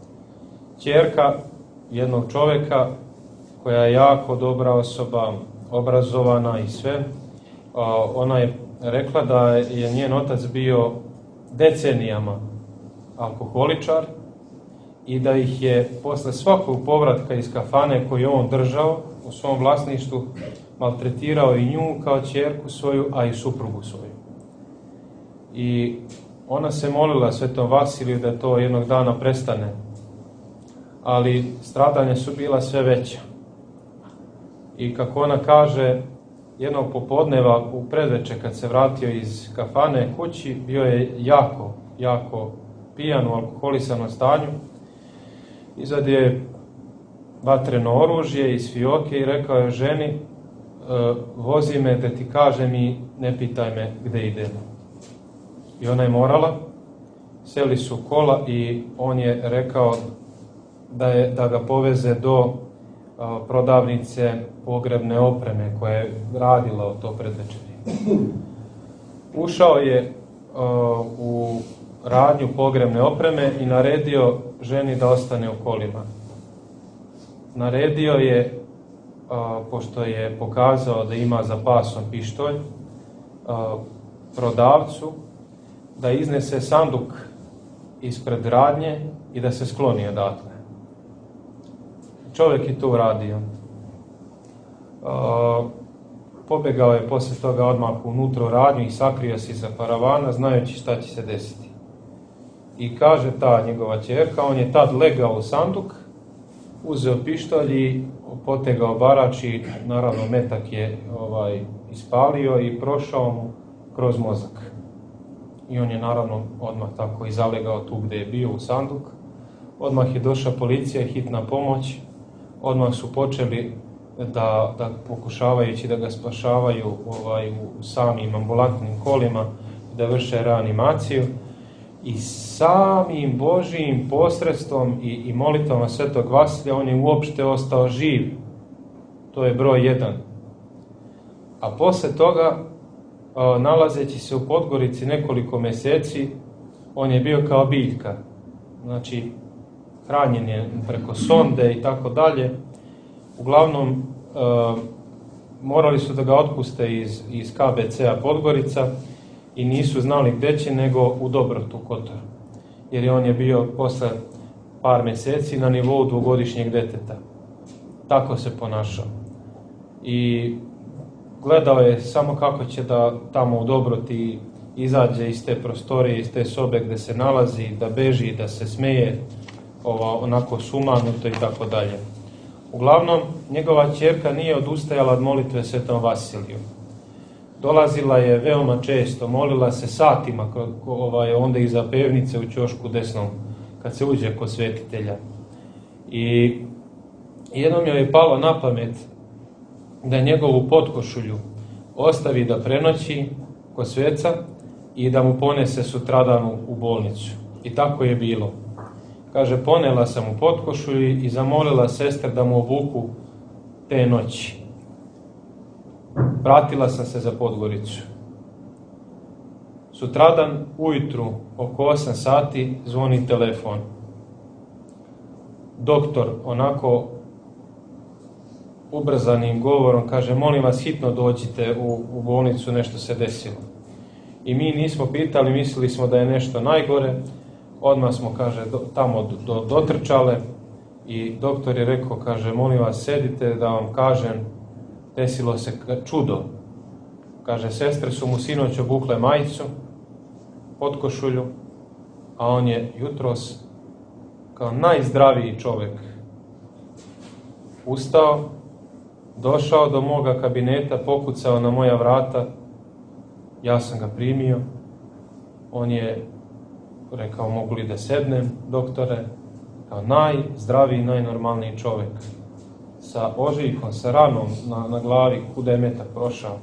Ćerka jednog čovjeka koja je jako dobra osoba, obrazovana i sve, uh, ona je rekla da je njen otac bio decenijama alkoholičar, i da ih je posle svakog povratka iz kafane koju on držao u svom vlasništvu maltretirao i nju kao ćerku svoju, a i suprugu svoju. I ona se molila Svetom Vasiliju da to jednog dana prestane, ali stradanja su bila sve veća. I kako ona kaže, jednog popodneva u predveče kad se vratio iz kafane kući, bio je jako, jako pijan u alkoholisanom stanju. Izadio je vatreno oružje iz fioke i rekao je ženi, e, vozi me da ti kažem i ne pitaj me gde idemo. I ona je morala, seli su kola i on je rekao da, je, da ga poveze do a, prodavnice pogrebne opreme koja je radila to predvečerje. Ušao je a, u radnju pogrebne opreme i naredio ženi da ostane u kolima. Naredio je, a, pošto je pokazao da ima za pasom pištolj, a, prodavcu da iznese sanduk ispred radnje i da se skloni odatle. Čovjek je to uradio. Uh, pobegao je poslije toga odmah unutra u radnju i sakrio se iza paravana, znajući šta će se desiti. I kaže ta njegova ćerka, on je tad legao u sanduk, uzeo pištolj i potegao barač i naravno metak je ovaj, ispalio i prošao mu kroz mozak. I on je naravno odmah tako i zalegao tu gdje je bio u sanduk. Odmah je došla policija, hitna pomoć. Odmah su počeli da, da pokušavajući da ga spašavaju ovaj, u samim ambulantnim kolima, da vrše reanimaciju. I samim Božijim posredstvom i, i molitvama Svetog Vasilija on je uopšte ostao živ. To je broj jedan. A posle toga, nalazeći se u Podgorici nekoliko mjeseci, on je bio kao biljka. Znači, hranjen je preko sonde i tako dalje. Uglavnom, e, morali su da ga otpuste iz, iz K B C-a Podgorica i nisu znali gdje će, nego u Dobrotu Kotor. Jer je on je bio posle par mjeseci na nivou dvogodišnjeg deteta. Tako se ponašao. I gledao je samo kako će da tamo u Dobroti izađe iz te prostorije, iz te sobe gdje se nalazi, da beži, da se smeje, ova, onako sumanuto i tako dalje. Uglavnom, njegova ćerka nije odustajala od molitve Svetom Vasiliju. Dolazila je veoma često, molila se satima ovaj, onda iza pevnice u ćošku desnom, kad se uđe kod svetitelja. I jednom joj je palo na pamet da njegovu potkošulju ostavi da prenoći kod sveca i da mu ponese sutradan u bolnicu. I tako je bilo. Kaže, ponela sam u potkošulju i zamolila sestre da mu obuku te noći. Vratila sam se za Podgoricu. Sutradan ujutru oko osam sati zvoni telefon. Doktor onako ubrzanim govorom kaže, molim vas hitno dođite u, u bolnicu, nešto se desilo. I mi nismo pitali, mislili smo da je nešto najgore. Odmah smo, kaže, do, tamo do, do, dotrčale i doktor je rekao, kaže, molim vas sedite da vam kažem, desilo se čudo. Kaže, sestre su mu sinoć obukle majicu, potkošulju, a on je jutros kao najzdraviji čovjek ustao, došao do moga kabineta, pokucao na moja vrata, ja sam ga primio, on je rekao, mogu li da sednem, doktore, kao najzdraviji, najnormalniji čovjek, sa ožiljkom, sa ranom na, na glavi, kuda je metak prošao.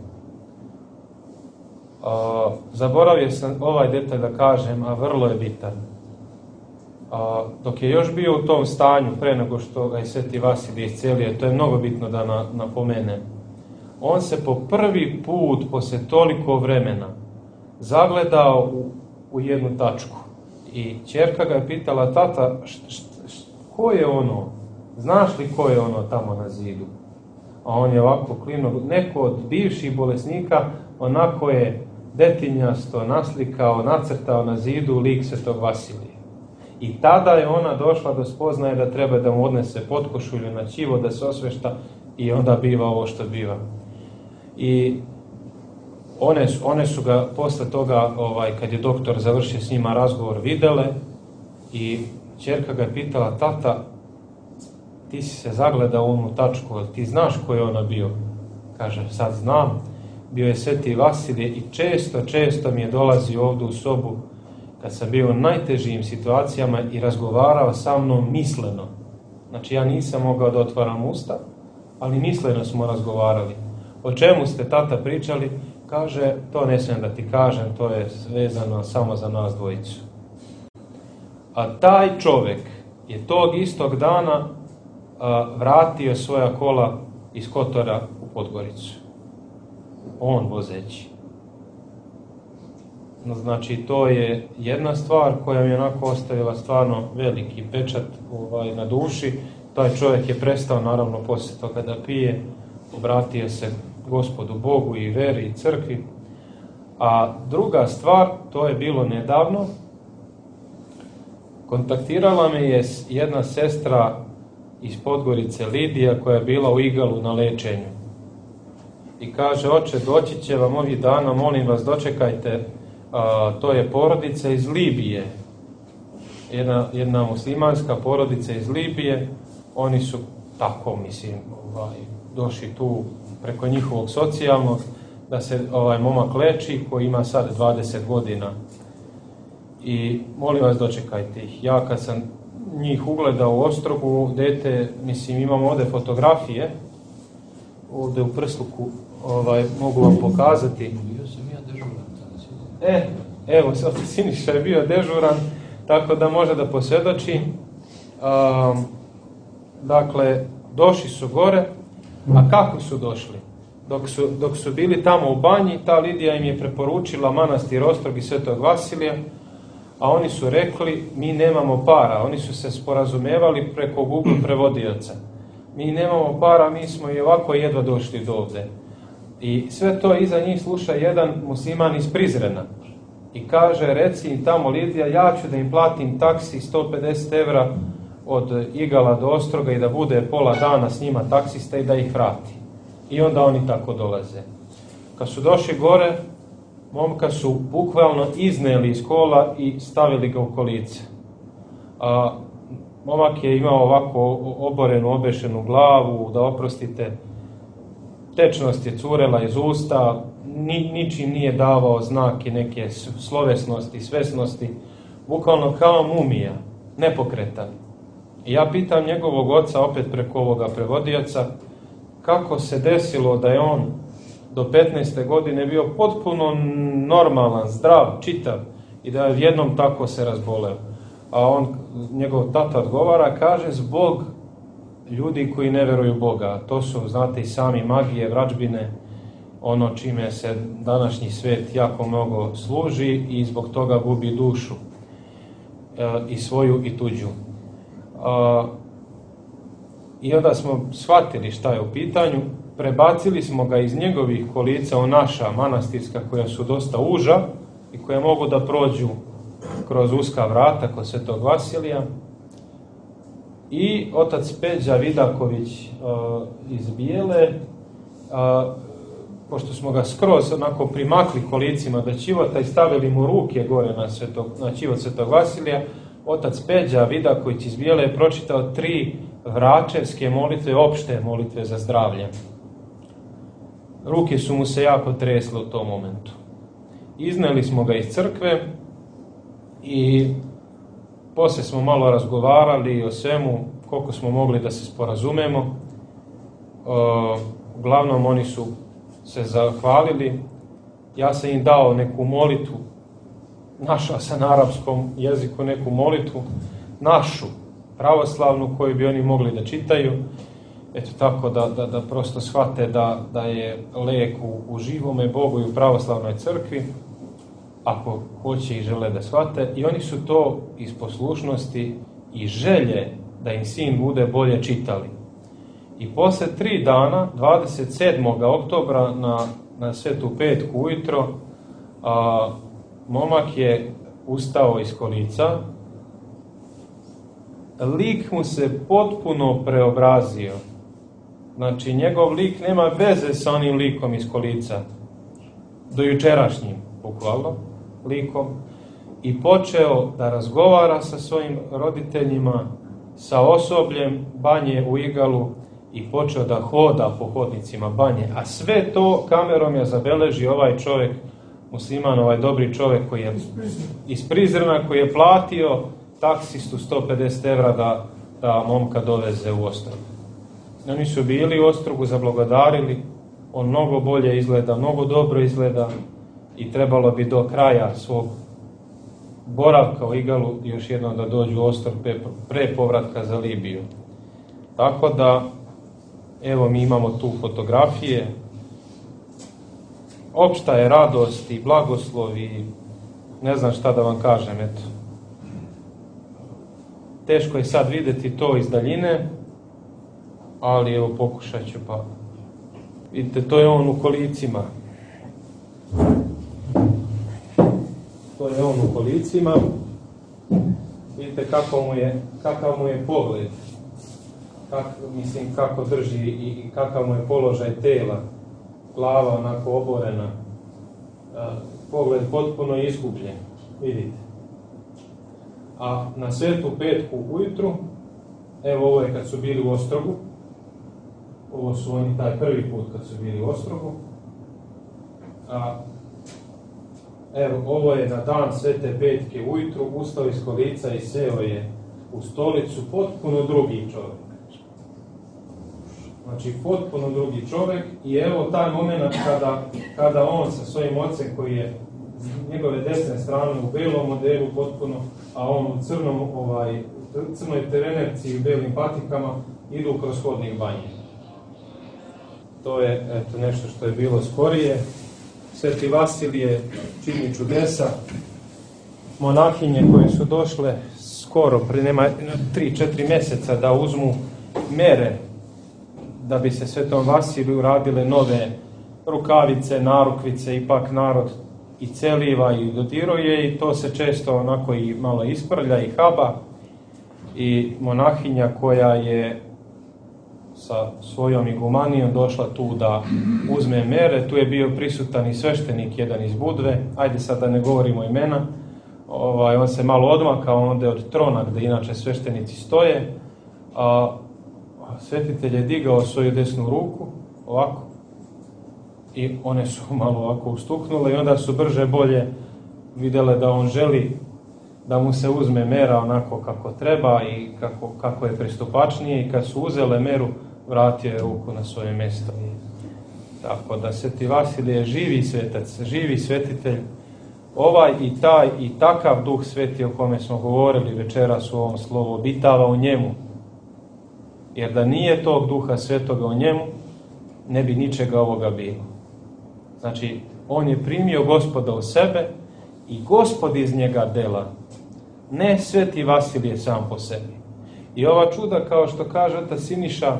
A, zaboravio sam ovaj detalj da kažem, a vrlo je bitan. A, dok je još bio u tom stanju, pre nego što ga je Sveti Vasilije iscelio, to je mnogo bitno da na, napomenem, on se po prvi put, posle toliko vremena, zagledao u, u jednu tačku. I ćerka ga je pitala, tata, št, št, št, ko je ono? Znaš li ko je ono tamo na zidu? A on je ovako klino, neko od bivših bolesnika, onako je detinjasto naslikao, nacrtao na zidu lik Svetog Vasilija. I tada je ona došla do spoznaje da treba da mu odnese potkošulju na ćivo, da se osvešta i onda biva ovo što biva. I one su, one su ga posle toga, ovaj, kad je doktor završio s njima razgovor, videle i ćerka ga je pitala, tata, ti si se zagledao u onu tačku, ti znaš ko je ona bio? Kaže, sad znam, bio je Sveti Vasilije i često, često mi je dolazio ovdje u sobu kad sam bio u najtežijim situacijama i razgovarao sa mnom misleno. Znači, ja nisam mogao da otvaram usta, ali misleno smo razgovarali. O čemu ste, tata, pričali? Kaže, to ne smijem da ti kažem, to je vezano samo za nas dvojicu. A taj čovjek je tog istog dana a, vratio svoja kola iz Kotora u Podgoricu. On vozeći. No, znači, to je jedna stvar koja mi je onako ostavila stvarno veliki pečat ovaj, na duši. Taj čovjek je prestao, naravno, poslije toga da pije, obratio se Gospodu Bogu i veri i crkvi. A druga stvar, to je bilo nedavno, kontaktirala me je jedna sestra iz Podgorice, Lidija, koja je bila u Igalu na lečenju. I kaže, oče, doći će vam ovih dana, molim vas, dočekajte, a, to je porodica iz Libije. Jedna, jedna muslimanska porodica iz Libije, oni su tako, mislim, ovaj, došli tu preko njihovog socijalnog, da se ovaj momak leči, koji ima sad dvadeset godina. I molim vas, dočekajte ih. Ja kad sam njih ugledao u Ostrogu, dete, mislim, imamo ovde fotografije, ovde u prsluku, ovaj, mogu vam pokazati. Bio sam ja dežuran. E, evo, sad Siniša je bio dežuran, tako da može da posvjedoči. Um, dakle, došli su gore, a kako su došli? Dok su, dok su bili tamo u banji, ta Lidija im je preporučila manastir Ostrog i Svetog Vasilija, a oni su rekli, mi nemamo para. Oni su se sporazumevali preko Google prevodioca. Mi nemamo para, mi smo i ovako jedva došli do ovde. I sve to iza njih sluša jedan musliman iz Prizrena. I kaže, reci im tamo, Lidija, ja ću da im platim taksi sto pedeset evra od Igala do Ostroga i da bude pola dana s njima taksista i da ih vrati. I onda oni tako dolaze. Kad su došli gore, momka su bukvalno izneli iz kola i stavili ga u kolice. A momak je imao ovako oborenu, obešenu glavu, da oprostite, tečnost je curela iz usta, ni, ničim nije davao znake neke slovesnosti, svesnosti, bukvalno kao mumija, nepokretan. I ja pitam njegovog oca, opet preko ovoga prevodioca, kako se desilo da je on do petnaeste godine bio potpuno normalan, zdrav, čitav i da je jednom tako se razboleo. A on, njegov tata odgovara, kaže, zbog ljudi koji ne veruju Boga. To su, znate, i sami magije, vračbine, ono čime se današnji svet jako mnogo služi i zbog toga gubi dušu, e, i svoju i tuđu. A, I onda smo shvatili šta je u pitanju, prebacili smo ga iz njegovih kolica u naša manastirska, koja su dosta uža i koja mogu da prođu kroz uska vrata kod Svetog Vasilija. I otac Peđa Vidaković uh, iz Bijele, uh, pošto smo ga skroz onako primakli kolicima do ćivota i stavili mu ruke gore na, svetog, na ćivot Svetog Vasilija, otac Peđa Vidaković iz Bijele je pročitao tri vračevske molitve, opšte molitve za zdravlje. Ruke su mu se jako tresle u tom momentu. Izneli smo ga iz crkve i posle smo malo razgovarali o svemu, koliko smo mogli da se sporazumemo. E, uglavnom oni su se zahvalili. Ja sam im dao neku molitvu, našao sam na arapskom jeziku neku molitvu, našu, pravoslavnu, koju bi oni mogli da čitaju. Eto tako da, da, da prosto shvate da, da je lek u, u živome Bogu i u pravoslavnoj crkvi, ako hoće i žele da shvate. I oni su to iz poslušnosti i želje da im sin bude bolje čitali. I posle tri dana, dvadeset sedmog oktobra na, na Svetu petku ujutro, a, momak je ustao iz kolica. Lik mu se potpuno preobrazio. Znači, njegov lik nema veze sa onim likom iz kolica, do jučerašnjim, bukvalno, likom, i počeo da razgovara sa svojim roditeljima, sa osobljem banje u Igalu i počeo da hoda po hodnicima banje. A sve to kamerom je zabeležio ovaj čovjek, musliman, ovaj dobri čovjek koji je iz Prizrena, koji je platio taksistu sto pedeset evra da, da momka doveze u Ostrog. Oni su bili u Ostrogu, zablagodarili, on mnogo bolje izgleda, mnogo dobro izgleda i trebalo bi do kraja svog boravka u Igalu još jednom da dođu u Ostrog pre, pre povratka za Libiju. Tako da, evo, mi imamo tu fotografije. Opšta je radost i blagoslov i ne znam šta da vam kažem, eto. Teško je sad videti to iz daljine, ali evo pokušat ću, pa vidite, to je on u kolicima. to je on u kolicima. Vidite kako mu je, kakav mu je pogled, kak, mislim kako drži i, i kakav mu je položaj tela, glava onako oborena, a, pogled potpuno izgubljen, vidite. A na Svetu petku ujutru, evo ovo je kad su bili u Ostrogu, ovo su oni taj prvi put kad su bili u Ostrogu, a evo, ovo je na dan Svete petke ujutru, ustao iz kolica i seo je u stolicu, potpuno drugi čovjek. Znači, potpuno drugi čovjek i evo taj moment kada, kada on sa svojim ocem koji je s njegove desne strane u belom modelu potpuno, a on u crnom, ovaj, crnoj terenerci i u belim patikama idu kroz hodnik banje. To je eto, nešto što je bilo skorije. Sveti Vasilije čini čudesa, monahinje koje su došle skoro, pre nema tri četiri mjeseca da uzmu mere da bi se Svetom Vasiliju radile nove rukavice, narukvice, ipak narod i celiva i dodiruje i to se često onako i malo isprlja i haba i monahinja koja je sa svojom igumanijom došla tu da uzme mere, tu je bio prisutan i sveštenik jedan iz Budve, ajde sad da ne govorimo imena, ovaj, on se malo odmakao onda od trona gde inače sveštenici stoje, a svetitelj je digao svoju desnu ruku, ovako, i one su malo ovako ustuknule i onda su brže bolje videle da on želi da mu se uzme mera onako kako treba i kako, kako je pristupačnije i kad su uzele meru, vratio je ruku na svoje mjesto. Tako da Sveti Vasilije je živi svetac, živi svetitelj, ovaj i taj i takav Duh Sveti o kome smo govorili večeras u ovom slovu, obitava u njemu. Jer da nije tog Duha Svetoga u njemu, ne bi ničega ovoga bilo. Znači, on je primio Gospoda u sebe i Gospod iz njega dela, ne Sveti Vasilije sam po sebi. I ova čuda, kao što kaže otac Siniša,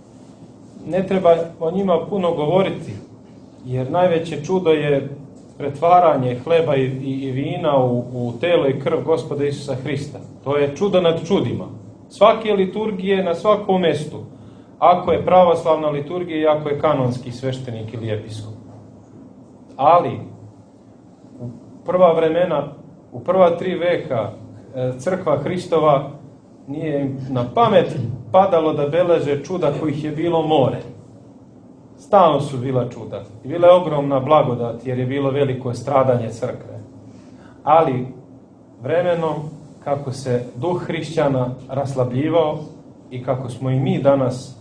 ne treba o njima puno govoriti, jer najveće čudo je pretvaranje hleba i, i, i vina u, u telo i krv Gospoda Isusa Hrista. To je čudo nad čudima. Svake liturgije na svakom mjestu, ako je pravoslavna liturgija i ako je kanonski sveštenik ili episkop. Ali, u prva vremena, u prva tri veka, crkva Hristova nije im na pamet padalo da beleže čuda kojih je bilo more. Stalno su bila čuda. I bila je ogromna blagodat jer je bilo veliko stradanje crkve. Ali vremenom kako se duh hrišćana raslabljivao i kako smo i mi danas,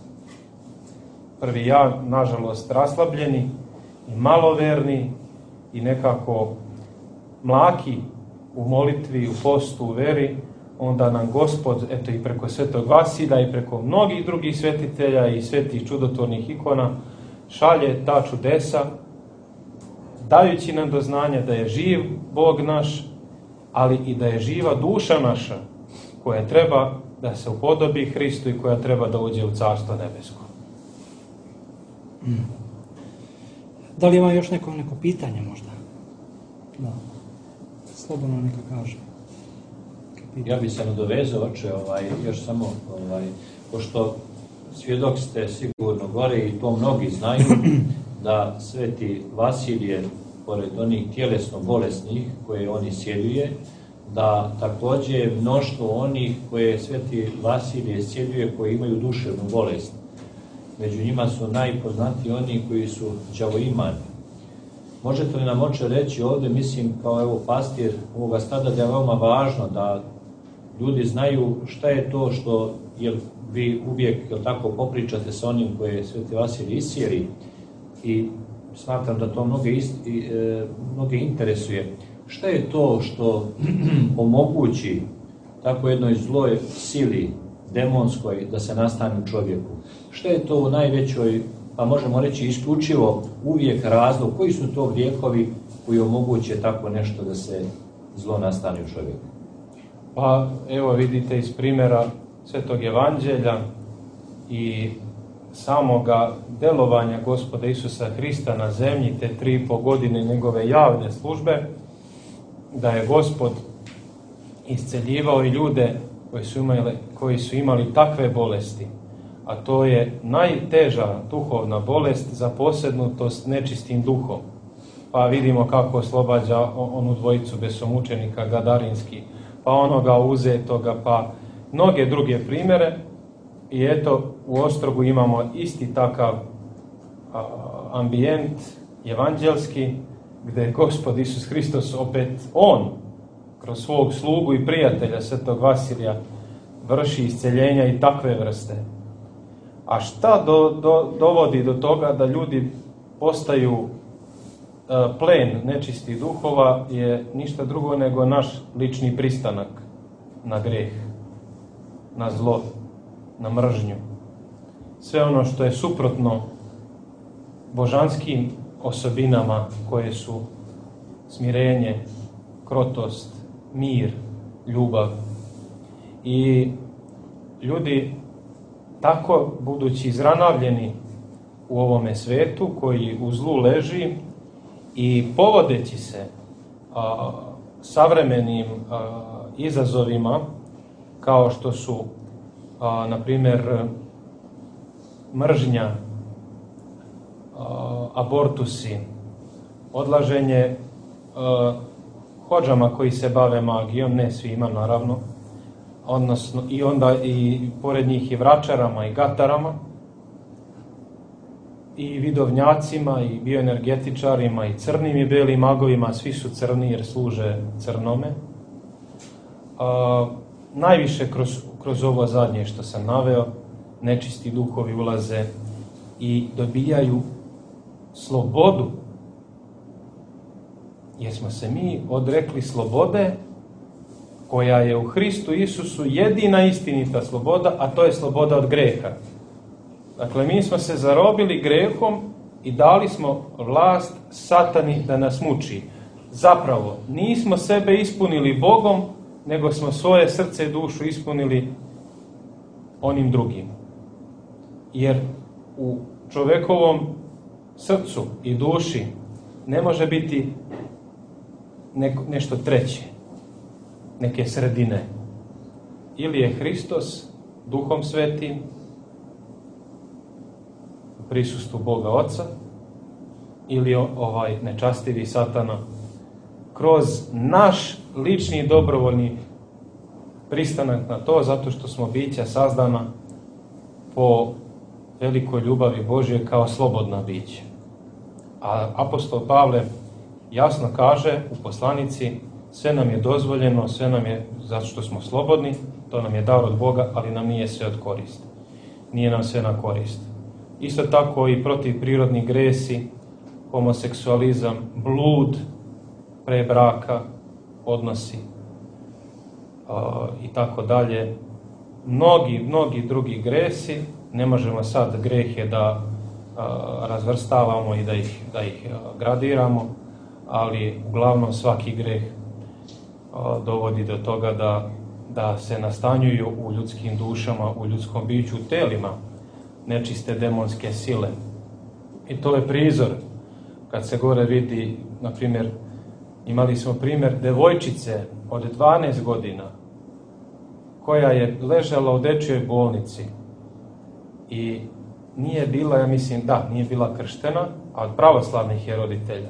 prvi ja, nažalost, raslabljeni i maloverni i nekako mlaki u molitvi, u postu, u veri, onda nam Gospod, eto i preko Svetog Vasilja i preko mnogih drugih svetitelja i svetih čudotvornih ikona, šalje ta čudesa, dajući nam do znanja da je živ Bog naš, ali i da je živa duša naša, koja treba da se upodobi Hristu i koja treba da uđe u Carstvo nebesko. Da li ima još neko, neko pitanje možda? Da. Slobodno neka kaže. Ja bih se nadovezao, oče, ovaj, još samo, ovaj, pošto svjedok ste sigurno gore i to mnogi znaju, da Sveti Vasilije, pored onih tjelesno bolesnih koje oni sjeduje, da također mnoštvo onih koje Sveti Vasilije sjeduje koji imaju duševnu bolest. Među njima su najpoznatiji oni koji su đavoimani. Možete li nam, oče, reći ovdje, mislim, kao evo pastir ovoga stada, da je veoma važno da ljudi znaju šta je to što, jer vi uvijek, jel tako, popričate sa onim koje Sveti Vasilije isjeri i smatram da to mnoge, ist, i, e, mnoge interesuje. Šta je to što omogući tako jednoj zloj sili demonskoj da se nastane u čovjeku? Šta je to u najvećoj, pa možemo reći isključivo uvijek razlog, koji su to lijekovi koji omoguće tako nešto da se zlo nastane u čovjeku? Pa evo vidite iz primjera Svetog Evanđelja i samoga delovanja Gospoda Isusa Hrista na zemlji te tri i po godine njegove javne službe, da je Gospod isceljivao i ljude koji su imali, koji su imali takve bolesti, a to je najteža duhovna bolest, zaposednutost nečistim duhom. Pa vidimo kako oslobađa onu dvojicu besomučenika Gadarinski, pa onoga uzetoga, pa mnoge druge primjere. I eto, u Ostrogu imamo isti takav a, ambijent evanđelski, gdje Gospod Isus Hristos opet On, kroz svog slugu i prijatelja Svetog Vasilija, vrši isceljenja i takve vrste. A šta do, do, dovodi do toga da ljudi postaju a, plen nečistih duhova je ništa drugo nego naš lični pristanak na greh, na zlo, na mržnju. Sve ono što je suprotno božanskim osobinama koje su smirenje, krotost, mir, ljubav. I ljudi tako, budući izranavljeni u ovome svetu koji u zlu leži i povodeći se a, savremenim a, izazovima kao što su a, na primjer mržnja, a, abortusi, odlaženje a, hodžama koji se bave magijom, ne svima naravno, odnosno i onda i pored njih i vračarama i gatarama i vidovnjacima i bioenergetičarima i crnim i belim magovima, svi su crni jer služe crnome. A, najviše kroz, kroz ovo zadnje što sam naveo, nečisti duhovi ulaze i dobijaju slobodu, jer smo se mi odrekli slobode koja je u Hristu Isusu jedina istinita sloboda, a to je sloboda od greha. Dakle, mi smo se zarobili grehom i dali smo vlast satani da nas muči. Zapravo, nismo sebe ispunili Bogom, nego smo svoje srce i dušu ispunili onim drugim. Jer u čovekovom srcu i duši ne može biti neko, nešto treće, neke sredine. Ili je Hristos Duhom Svetim, u prisustvu Boga Oca, ili ovaj nečastivi satana kroz naš lični dobrovoljni pristanak na to, zato što smo bića sazdana po velikoj ljubavi Božje kao slobodna bića. A apostol Pavle jasno kaže u poslanici, sve nam je dozvoljeno, sve nam je zato što smo slobodni, to nam je dar od Boga, ali nam nije sve od koristi. Nije nam sve na korist. Isto tako i protivprirodni gresi, homoseksualizam, blud, pre braka, odnosi uh, i tako dalje. Mnogi, mnogi drugi gresi, ne možemo sad grehe da uh, razvrstavamo i da ih, da ih uh, gradiramo, ali uglavnom svaki greh uh, dovodi do toga da, da se nastanjuju u ljudskim dušama, u ljudskom biću, u telima nečiste demonske sile. I to je prizor kad se gore vidi, na primjer, imali smo primjer devojčice od dvanaest godina koja je ležala u dečjoj bolnici i nije bila, ja mislim, da, nije bila krštena, a od pravoslavnih je roditelja.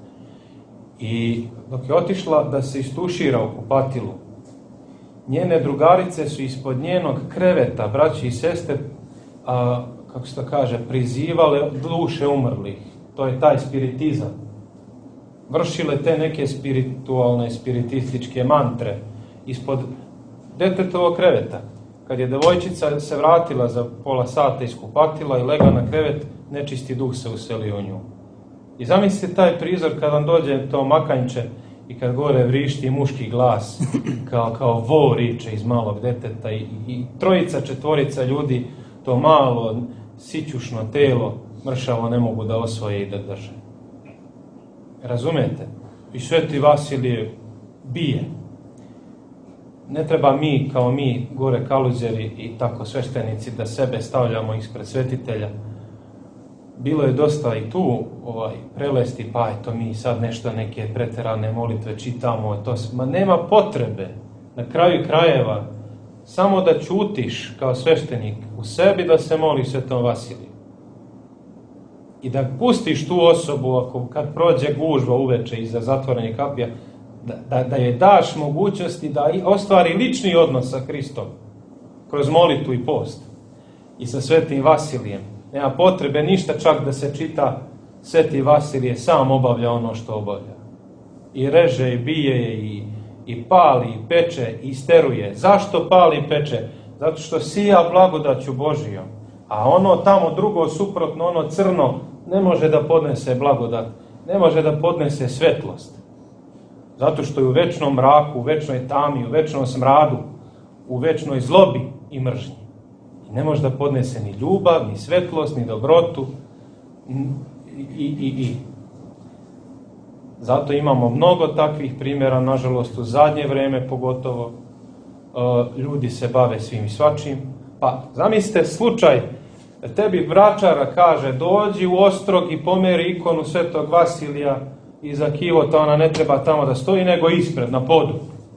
I dok je otišla da se istušira u kupatilu, njene drugarice su ispod njenog kreveta, braći i sestre, a, kako se to kaže, prizivale duše umrlih. To je taj spiritizam. Vršile te neke spiritualne, spiritističke mantre ispod detetovog kreveta. Kad je devojčica se vratila za pola sata iz kupatila i legla na krevet, nečisti duh se uselio u nju. I zamislite taj prizor kad vam dođe to makanjče i kad gore vrišti muški glas, kao, kao vo riče iz malog deteta i, i trojica, četvorica ljudi, to malo, sićušno telo, mršavo ne mogu da osvoje i da drže. Razumete? I Sveti Vasilije bije. Ne treba mi, kao mi, gore kaluzeri i tako sveštenici, da sebe stavljamo ispred svetitelja. bilo je dosta i tu ovaj, prelesti, pa eto mi sad nešto neke preterane molitve čitamo, to, ma nema potrebe, na kraju krajeva, samo da ćutiš kao sveštenik u sebi da se moliš Svetom Vasiliju. I da pustiš tu osobu, ako kad prođe gužva uveče iza zatvaranja kapija, da, da, da je daš mogućnosti da ostvari lični odnos sa Hristom, kroz molitvu i post. I sa Svetim Vasilijem. Nema potrebe ništa čak da se čita Sveti Vasilije sam obavlja ono što obavlja. I reže, i bije, i, i pali, i peče, i steruje. Zašto pali i peče? Zato što sija blagodaću Božijom. A ono tamo drugo, suprotno, ono crno, ne može da podnese blagodat. Ne može da podnese svetlost. Zato što je u večnom mraku, u večnoj tami, u večnom smradu, u večnoj zlobi i mržnji. I ne može da podnese ni ljubav, ni svetlost, ni dobrotu. I, i, i. Zato imamo mnogo takvih primjera, nažalost, u zadnje vreme pogotovo. Uh, ljudi se bave svim i svačim. Pa, zamislite slučaj, tebi vračara kaže, dođi u Ostrog i pomeri ikonu Svetog Vasilija iza kivota, ona ne treba tamo da stoji, nego ispred, na podu.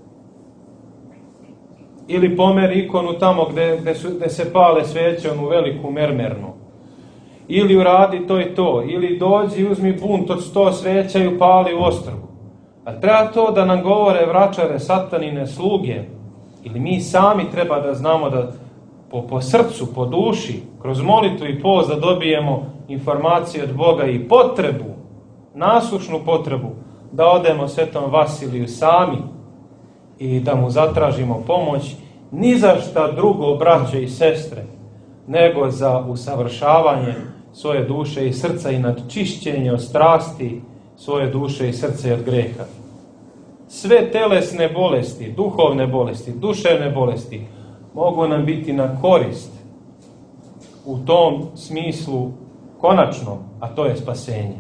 Ili pomeri ikonu tamo gde, gde, su, gde se pale sveće, onu veliku mermernu. Ili uradi to i to. Ili dođi i uzmi bunt od sto sveća i upali u Ostrogu. A treba to da nam govore vračare, satanine, sluge. Ili mi sami treba da znamo da po, po srcu, po duši, kroz molitvu i post da dobijemo informacije od Boga i potrebu, nasušnu potrebu, da odemo Svetom Vasiliju sami i da mu zatražimo pomoć, ni za šta drugo, braće i sestre, nego za usavršavanje svoje duše i srca i nadčišćenje od strasti svoje duše i srca i od greha. Sve telesne bolesti, duhovne bolesti, duševne bolesti mogu nam biti na korist u tom smislu konačnom, a to je spasenje.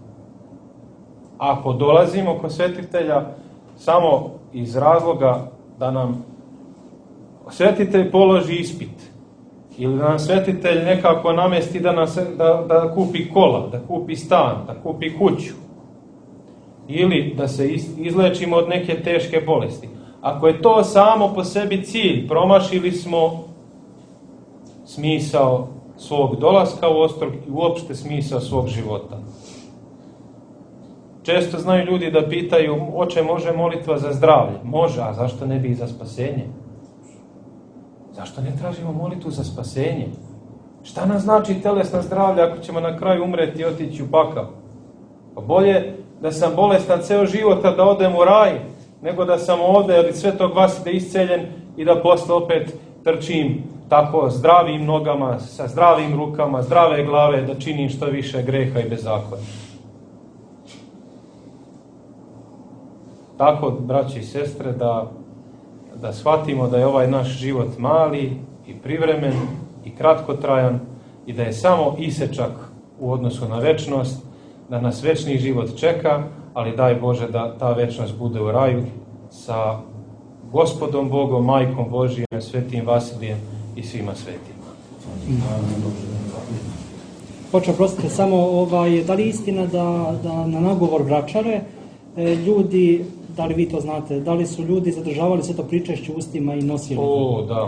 Ako dolazimo kod svetitelja samo iz razloga da nam svetitelj položi ispit ili da nam svetitelj nekako namesti da, nas, da, da kupi kola, da kupi stan, da kupi kuću ili da se izlečimo od neke teške bolesti. Ako je to samo po sebi cilj, promašili smo smisao svog dolaska u Ostrog i uopšte smisao svog života. Često znaju ljudi da pitaju, oče, može molitva za zdravlje? Može, a zašto ne bi i za spasenje? Zašto ne tražimo molitvu za spasenje? Šta nam znači telesna zdravlja ako ćemo na kraju umreti i otići u pakao? Pa bolje da sam bolestan ceo život, da odem u raj, nego da sam ovde od Svetog Vasilija isceljen i da posle opet trčim tako zdravim nogama, sa zdravim rukama, zdrave glave, da činim što više greha i bezakonja. Tako, braći i sestre, da, da shvatimo da je ovaj naš život mali i privremen i kratkotrajan i da je samo isečak u odnosu na večnost, da nas večni život čeka, ali daj Bože da ta večnost bude u raju sa Gospodom Bogom, Majkom Božijom, Svetim Vasilijem i svima svetima. Oče, prostite, samo ovaj, da li je istina da, da na nagovor vračare e, ljudi, da li vi to znate, da li su ljudi zadržavali sve to pričešće ustima i nosili? O, da.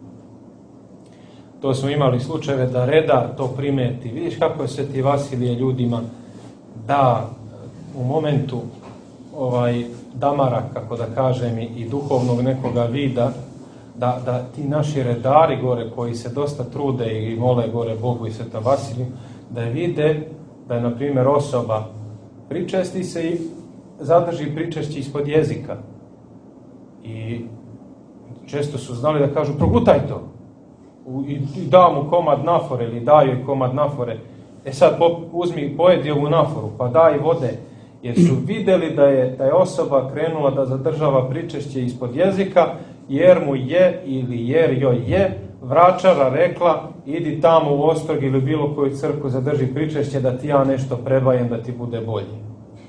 To smo imali slučajeve da redar to primeti. Vidiš kako je Sveti Vasilije ljudima da u momentu ovaj damara, kako da kažem, i duhovnog nekoga vida, da, da ti naši redari gore, koji se dosta trude i mole gore Bogu i Svetom Vasiliju, da vide da je, na primjer, osoba pričesti se i zadrži pričešće ispod jezika. I često su znali da kažu, progutaj to. I, i da mu komad nafore ili daju joj komad nafore. E sad po, uzmi, pojedi ovu naforu, pa daj vode. Jer su videli da je, da je osoba krenula da zadržava pričešće ispod jezika, jer mu je ili jer joj je vračara rekla, idi tamo u Ostrog ili bilo koju crkvu, zadrži pričešće da ti ja nešto prebajem da ti bude bolje.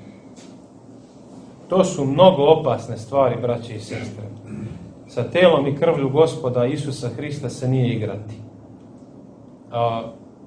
To su mnogo opasne stvari, braće i sestre. Sa telom i krvlju Gospoda Isusa Hrista se nije igrati. A,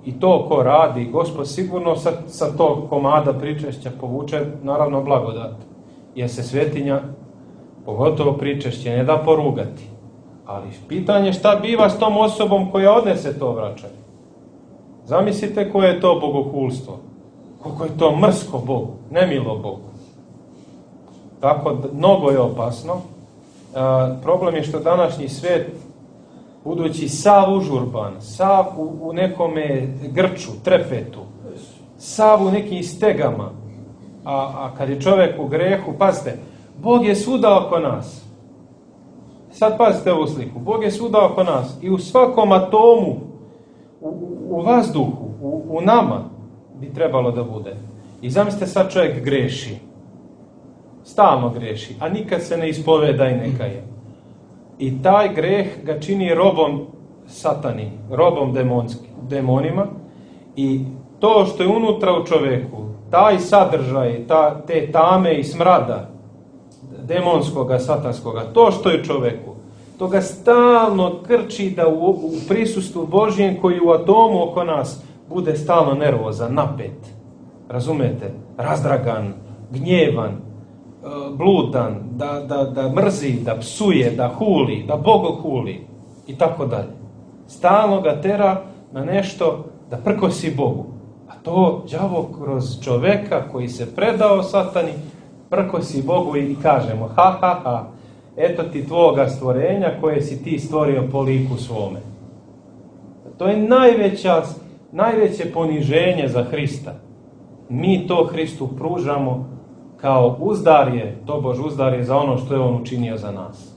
i to ko radi, Gospod sigurno sa, sa tog komada pričešća povuče, naravno, blagodat. Jer se svetinja, pogotovo pričešće, ne da porugati. Ali pitanje šta biva s tom osobom koja odnese to vraćanje. Zamislite koje je to bogohulstvo. Koliko je to mrsko Bogu, nemilo Bogu. Tako, mnogo je opasno. E, problem je što današnji svet, budući sav užurban, sav u, u nekome grču, trepetu, sav u nekim stegama, a, a kad je čovjek u grehu, pazite, Bog je svuda oko nas. Sad pazite ovu sliku. Bog je svuda oko nas i u svakom atomu, u, u vazduhu, u, u nama bi trebalo da bude. I zamislite, sad čovjek greši. Stalno greši, a nikad se ne ispoveda i ne kaje. I taj greh ga čini robom satani, robom demonski, demonima. I to što je unutra u čovjeku, taj sadržaj, ta, te tame i smrada demonskoga, satanskoga, to što je u čovjeku, to ga stalno krči da u, u prisustvu Božjem koji u atomu oko nas bude stalno nervozan, napet. Razumete? Razdragan, gnjevan, bludan, da, da, da mrzi, da psuje, da huli, da bogohuli i tako dalje. Stalno ga tera na nešto da prkosi Bogu. A to đavo kroz čoveka koji se predao satani prkosi Bogu i kažemo ha ha ha, eto ti tvoga stvorenja koje si ti stvorio po liku svome. To je najveća, najveće poniženje za Hrista. Mi to Hristu pružamo kao uzdarje, tobož uzdarje za ono što je on učinio za nas.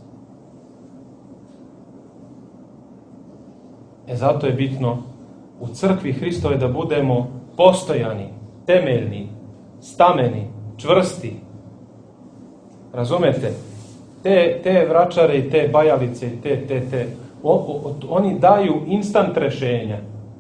E zato je bitno u crkvi Hristove da budemo postojani, temeljni, stameni, čvrsti. Razumete? Te, te vračare i te bajalice, te, te, te, o, o, oni daju instant rešenja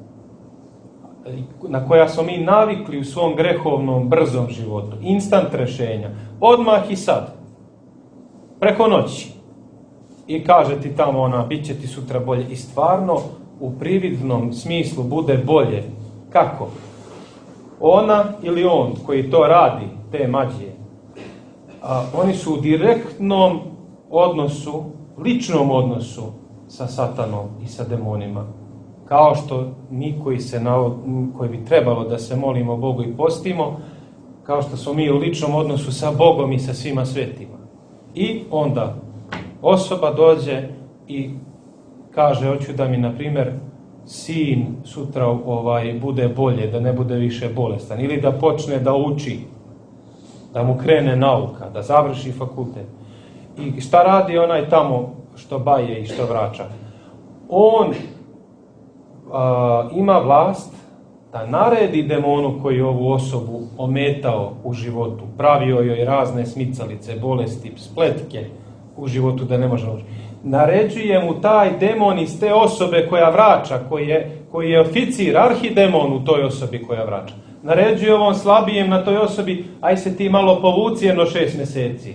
na koja smo mi navikli u svom grehovnom, brzom životu. Instant rešenja. Odmah i sad. Preko noći. I kaže ti tamo ona, bit će ti sutra bolje. I stvarno u prividnom smislu bude bolje. Kako? Ona ili on koji to radi, te mađije, a, oni su u direktnom odnosu, ličnom odnosu sa satanom i sa demonima. Kao što mi koji, se, koji bi trebalo da se molimo Bogu i postimo, kao što smo mi u ličnom odnosu sa Bogom i sa svima svetima. I onda osoba dođe i kaže, hoću da mi, na primjer, sin sutra ovaj, bude bolje, da ne bude više bolestan, ili da počne da uči, da mu krene nauka, da završi fakultet. I šta radi onaj tamo što baje i što vraća? On a, ima vlast da naredi demonu koji ovu osobu ometao u životu, pravio joj razne smicalice, bolesti, spletke u životu da ne može naučiti. Naređuje mu taj demon iz te osobe koja vraća, koji je, koji je oficir, arhidemon u toj osobi koja vraća. Naređuje ovom slabijem na toj osobi, aj se ti malo povuci jedno šest mjeseci.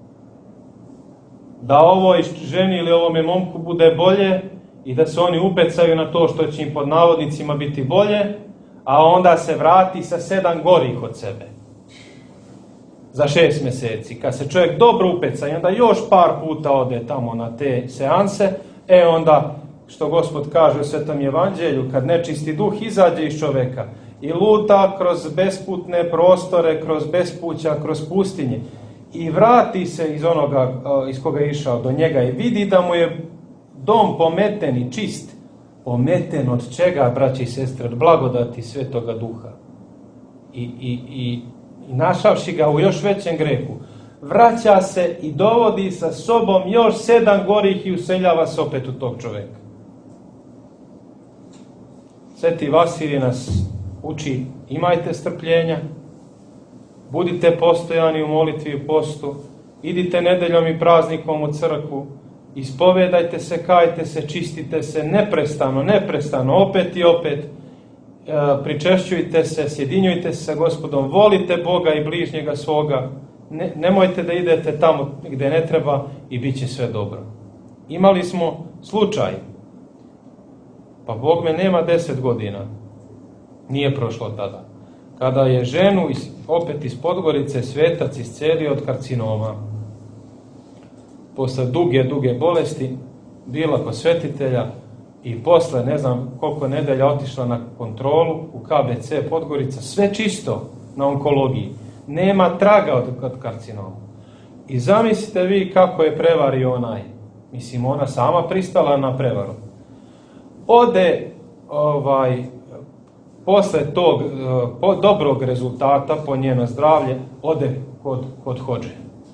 Da ovoj ženi ili ovome momku bude bolje i da se oni upecaju na to što će im pod navodnicima biti bolje, a onda se vrati sa sedam gorih od sebe. Za šest mjeseci. Kad se čovjek dobro upeca i onda još par puta ode tamo na te seanse, e onda, što Gospod kaže u Svetom Evanđelju, kad nečisti duh izađe iz čovjeka i luta kroz besputne prostore, kroz bespuća, kroz pustinje i vrati se iz onoga iz koga je išao do njega i vidi da mu je dom pometen i čist. Pometen od čega, braći i sestre? Od blagodati Svetoga Duha. I, i, i, i našavši ga u još većem grehu, vraća se i dovodi sa sobom još sedam gorih i useljava se opet u tog čovjeka. Sveti Vasilij nas uči, imajte strpljenja, budite postojani u molitvi i postu, idite nedeljom i praznikom u crkvu, ispovedajte se, kajte se, čistite se neprestano, neprestano, opet i opet, e, pričešćujte se, sjedinjujte se sa Gospodom, volite Boga i bližnjega svoga, ne, nemojte da idete tamo gdje ne treba i bit će sve dobro. Imali smo slučaj, pa Bog me nema deset godina, Nije prošlo tada. Kada je ženu iz, opet iz Podgorice svetac iscelio od karcinoma. Posle duge, duge bolesti bila kod svetitelja i posle ne znam koliko nedelja otišla na kontrolu u K B C Podgorica, sve čisto na onkologiji. Nema traga od, od karcinoma. I zamislite vi kako je prevario onaj. Mislim, ona sama pristala na prevaru. Ode, ovaj, posle tog po, dobrog rezultata po njeno zdravlje, ode kod, kod hodže.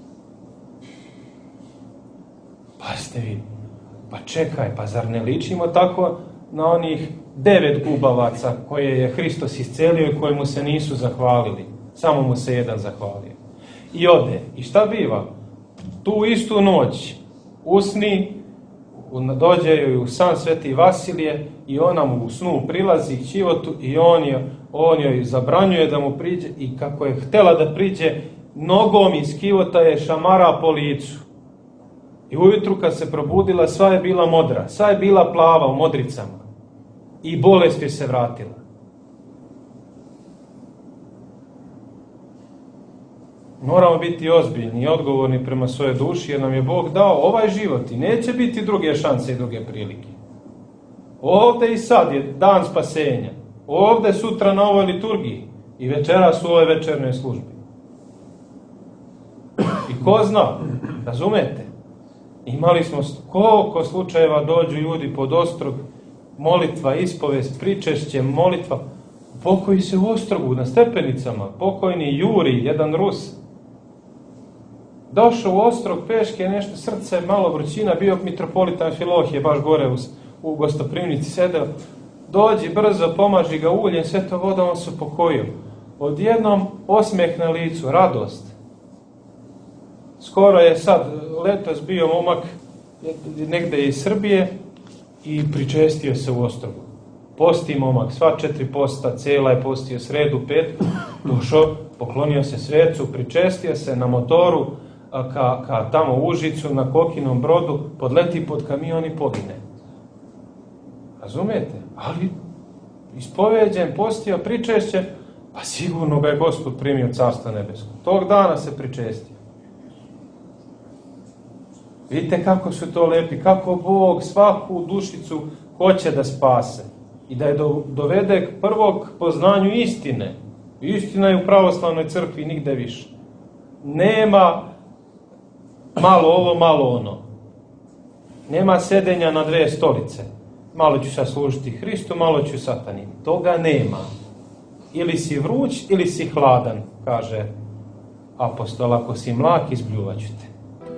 Pa ste vi, pa čekaj, pa zar ne ličimo tako na onih devet gubavaca koje je Hristos iscelio i kojemu se nisu zahvalili. Samo mu se jedan zahvalio. I ode. I šta biva? Tu istu noć usni, dođe joj u san Sveti Vasilije i ona mu u snu prilazi ćivotu i on, je, on joj zabranjuje da mu priđe i kako je htela da priđe, nogom iz kivota je šamara po licu. I ujutru kad se probudila, sva je bila modra, sva je bila plava u modricama i bolest joj se vratila. Moramo biti ozbiljni i odgovorni prema svojoj duši, jer nam je Bog dao ovaj život i neće biti druge šanse i druge prilike. Ovde i sad je dan spasenja. Ovde sutra na ovoj liturgiji i večeras u ovoj večernoj službi. I ko zna, razumete? Imali smo koliko slučajeva dođu ljudi pod Ostrog, molitva, ispovest, pričešće, molitva. Pokoji se u Ostrogu na stepenicama, pokojni Juri, jedan Rus. Došao u Ostrog peške, nešto srce, malo vrućina, bio mitropolita Amfilohije, baš gore u, u gostoprimnici sedeo. Dođi brzo, pomaži ga uljem, sve to voda, on se pokojio. Odjednom osmeh na licu, radost. Skoro je sad, letos bio momak negde iz Srbije i pričestio se u Ostrogu. Posti momak, sva četiri posta, cela je postio sredu, pet, došao, poklonio se svecu, pričestio se na motoru, ka, ka tamo u Užicu, na Kokinom brodu, podleti pod kamion i pogine. Razumete? Ali ispoveđen, postio, pričešće, pa sigurno ga je Gospod primio Carstva nebesko. Tog dana se pričestio. Vidite kako su to lepi, kako Bog svaku dušicu hoće da spase i da je do, dovede k prvog poznanju istine. Istina je u pravoslavnoj crkvi, nigde više. Nema malo ovo, malo ono. Nema sedenja na dve stolice. Malo ću sad služiti Hristu, malo ću satani. Toga nema. Ili si vruć, ili si hladan, kaže apostol. Ako si mlak, izbljuvaću te.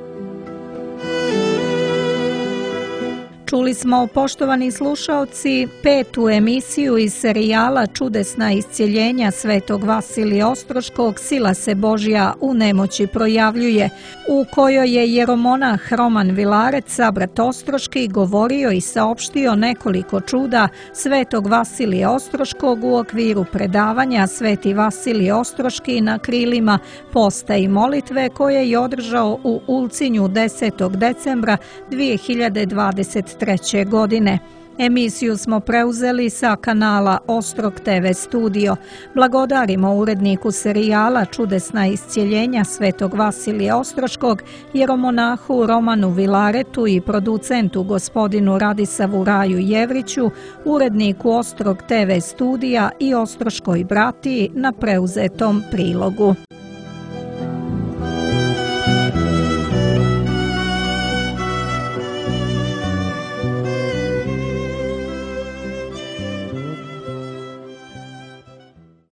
Čuli smo, poštovani slušaoci, petu emisiju iz serijala Čudesna iscjeljenja Svetog Vasilija Ostroškog, Sila se Božja u nemoći projavljuje, u kojoj je jeromonah Roman Vilarec, sabrat Ostroški, govorio i saopštio nekoliko čuda Svetog Vasilija Ostroškog u okviru predavanja Sveti Vasilij Ostroški na krilima posta i molitve koje je održao u Ulcinju desetog decembra dvije hiljade dvadeset treće. godine. Emisiju smo preuzeli sa kanala Ostrog te ve studio. Blagodarimo uredniku serijala Čudesna iscjeljenja Svetog Vasilija Ostroškog, jeromonahu Romanu Vilaretu i producentu gospodinu Radisavu Raju Jevriću, uredniku Ostrog te ve studija i Ostroškoj bratiji na preuzetom prilogu.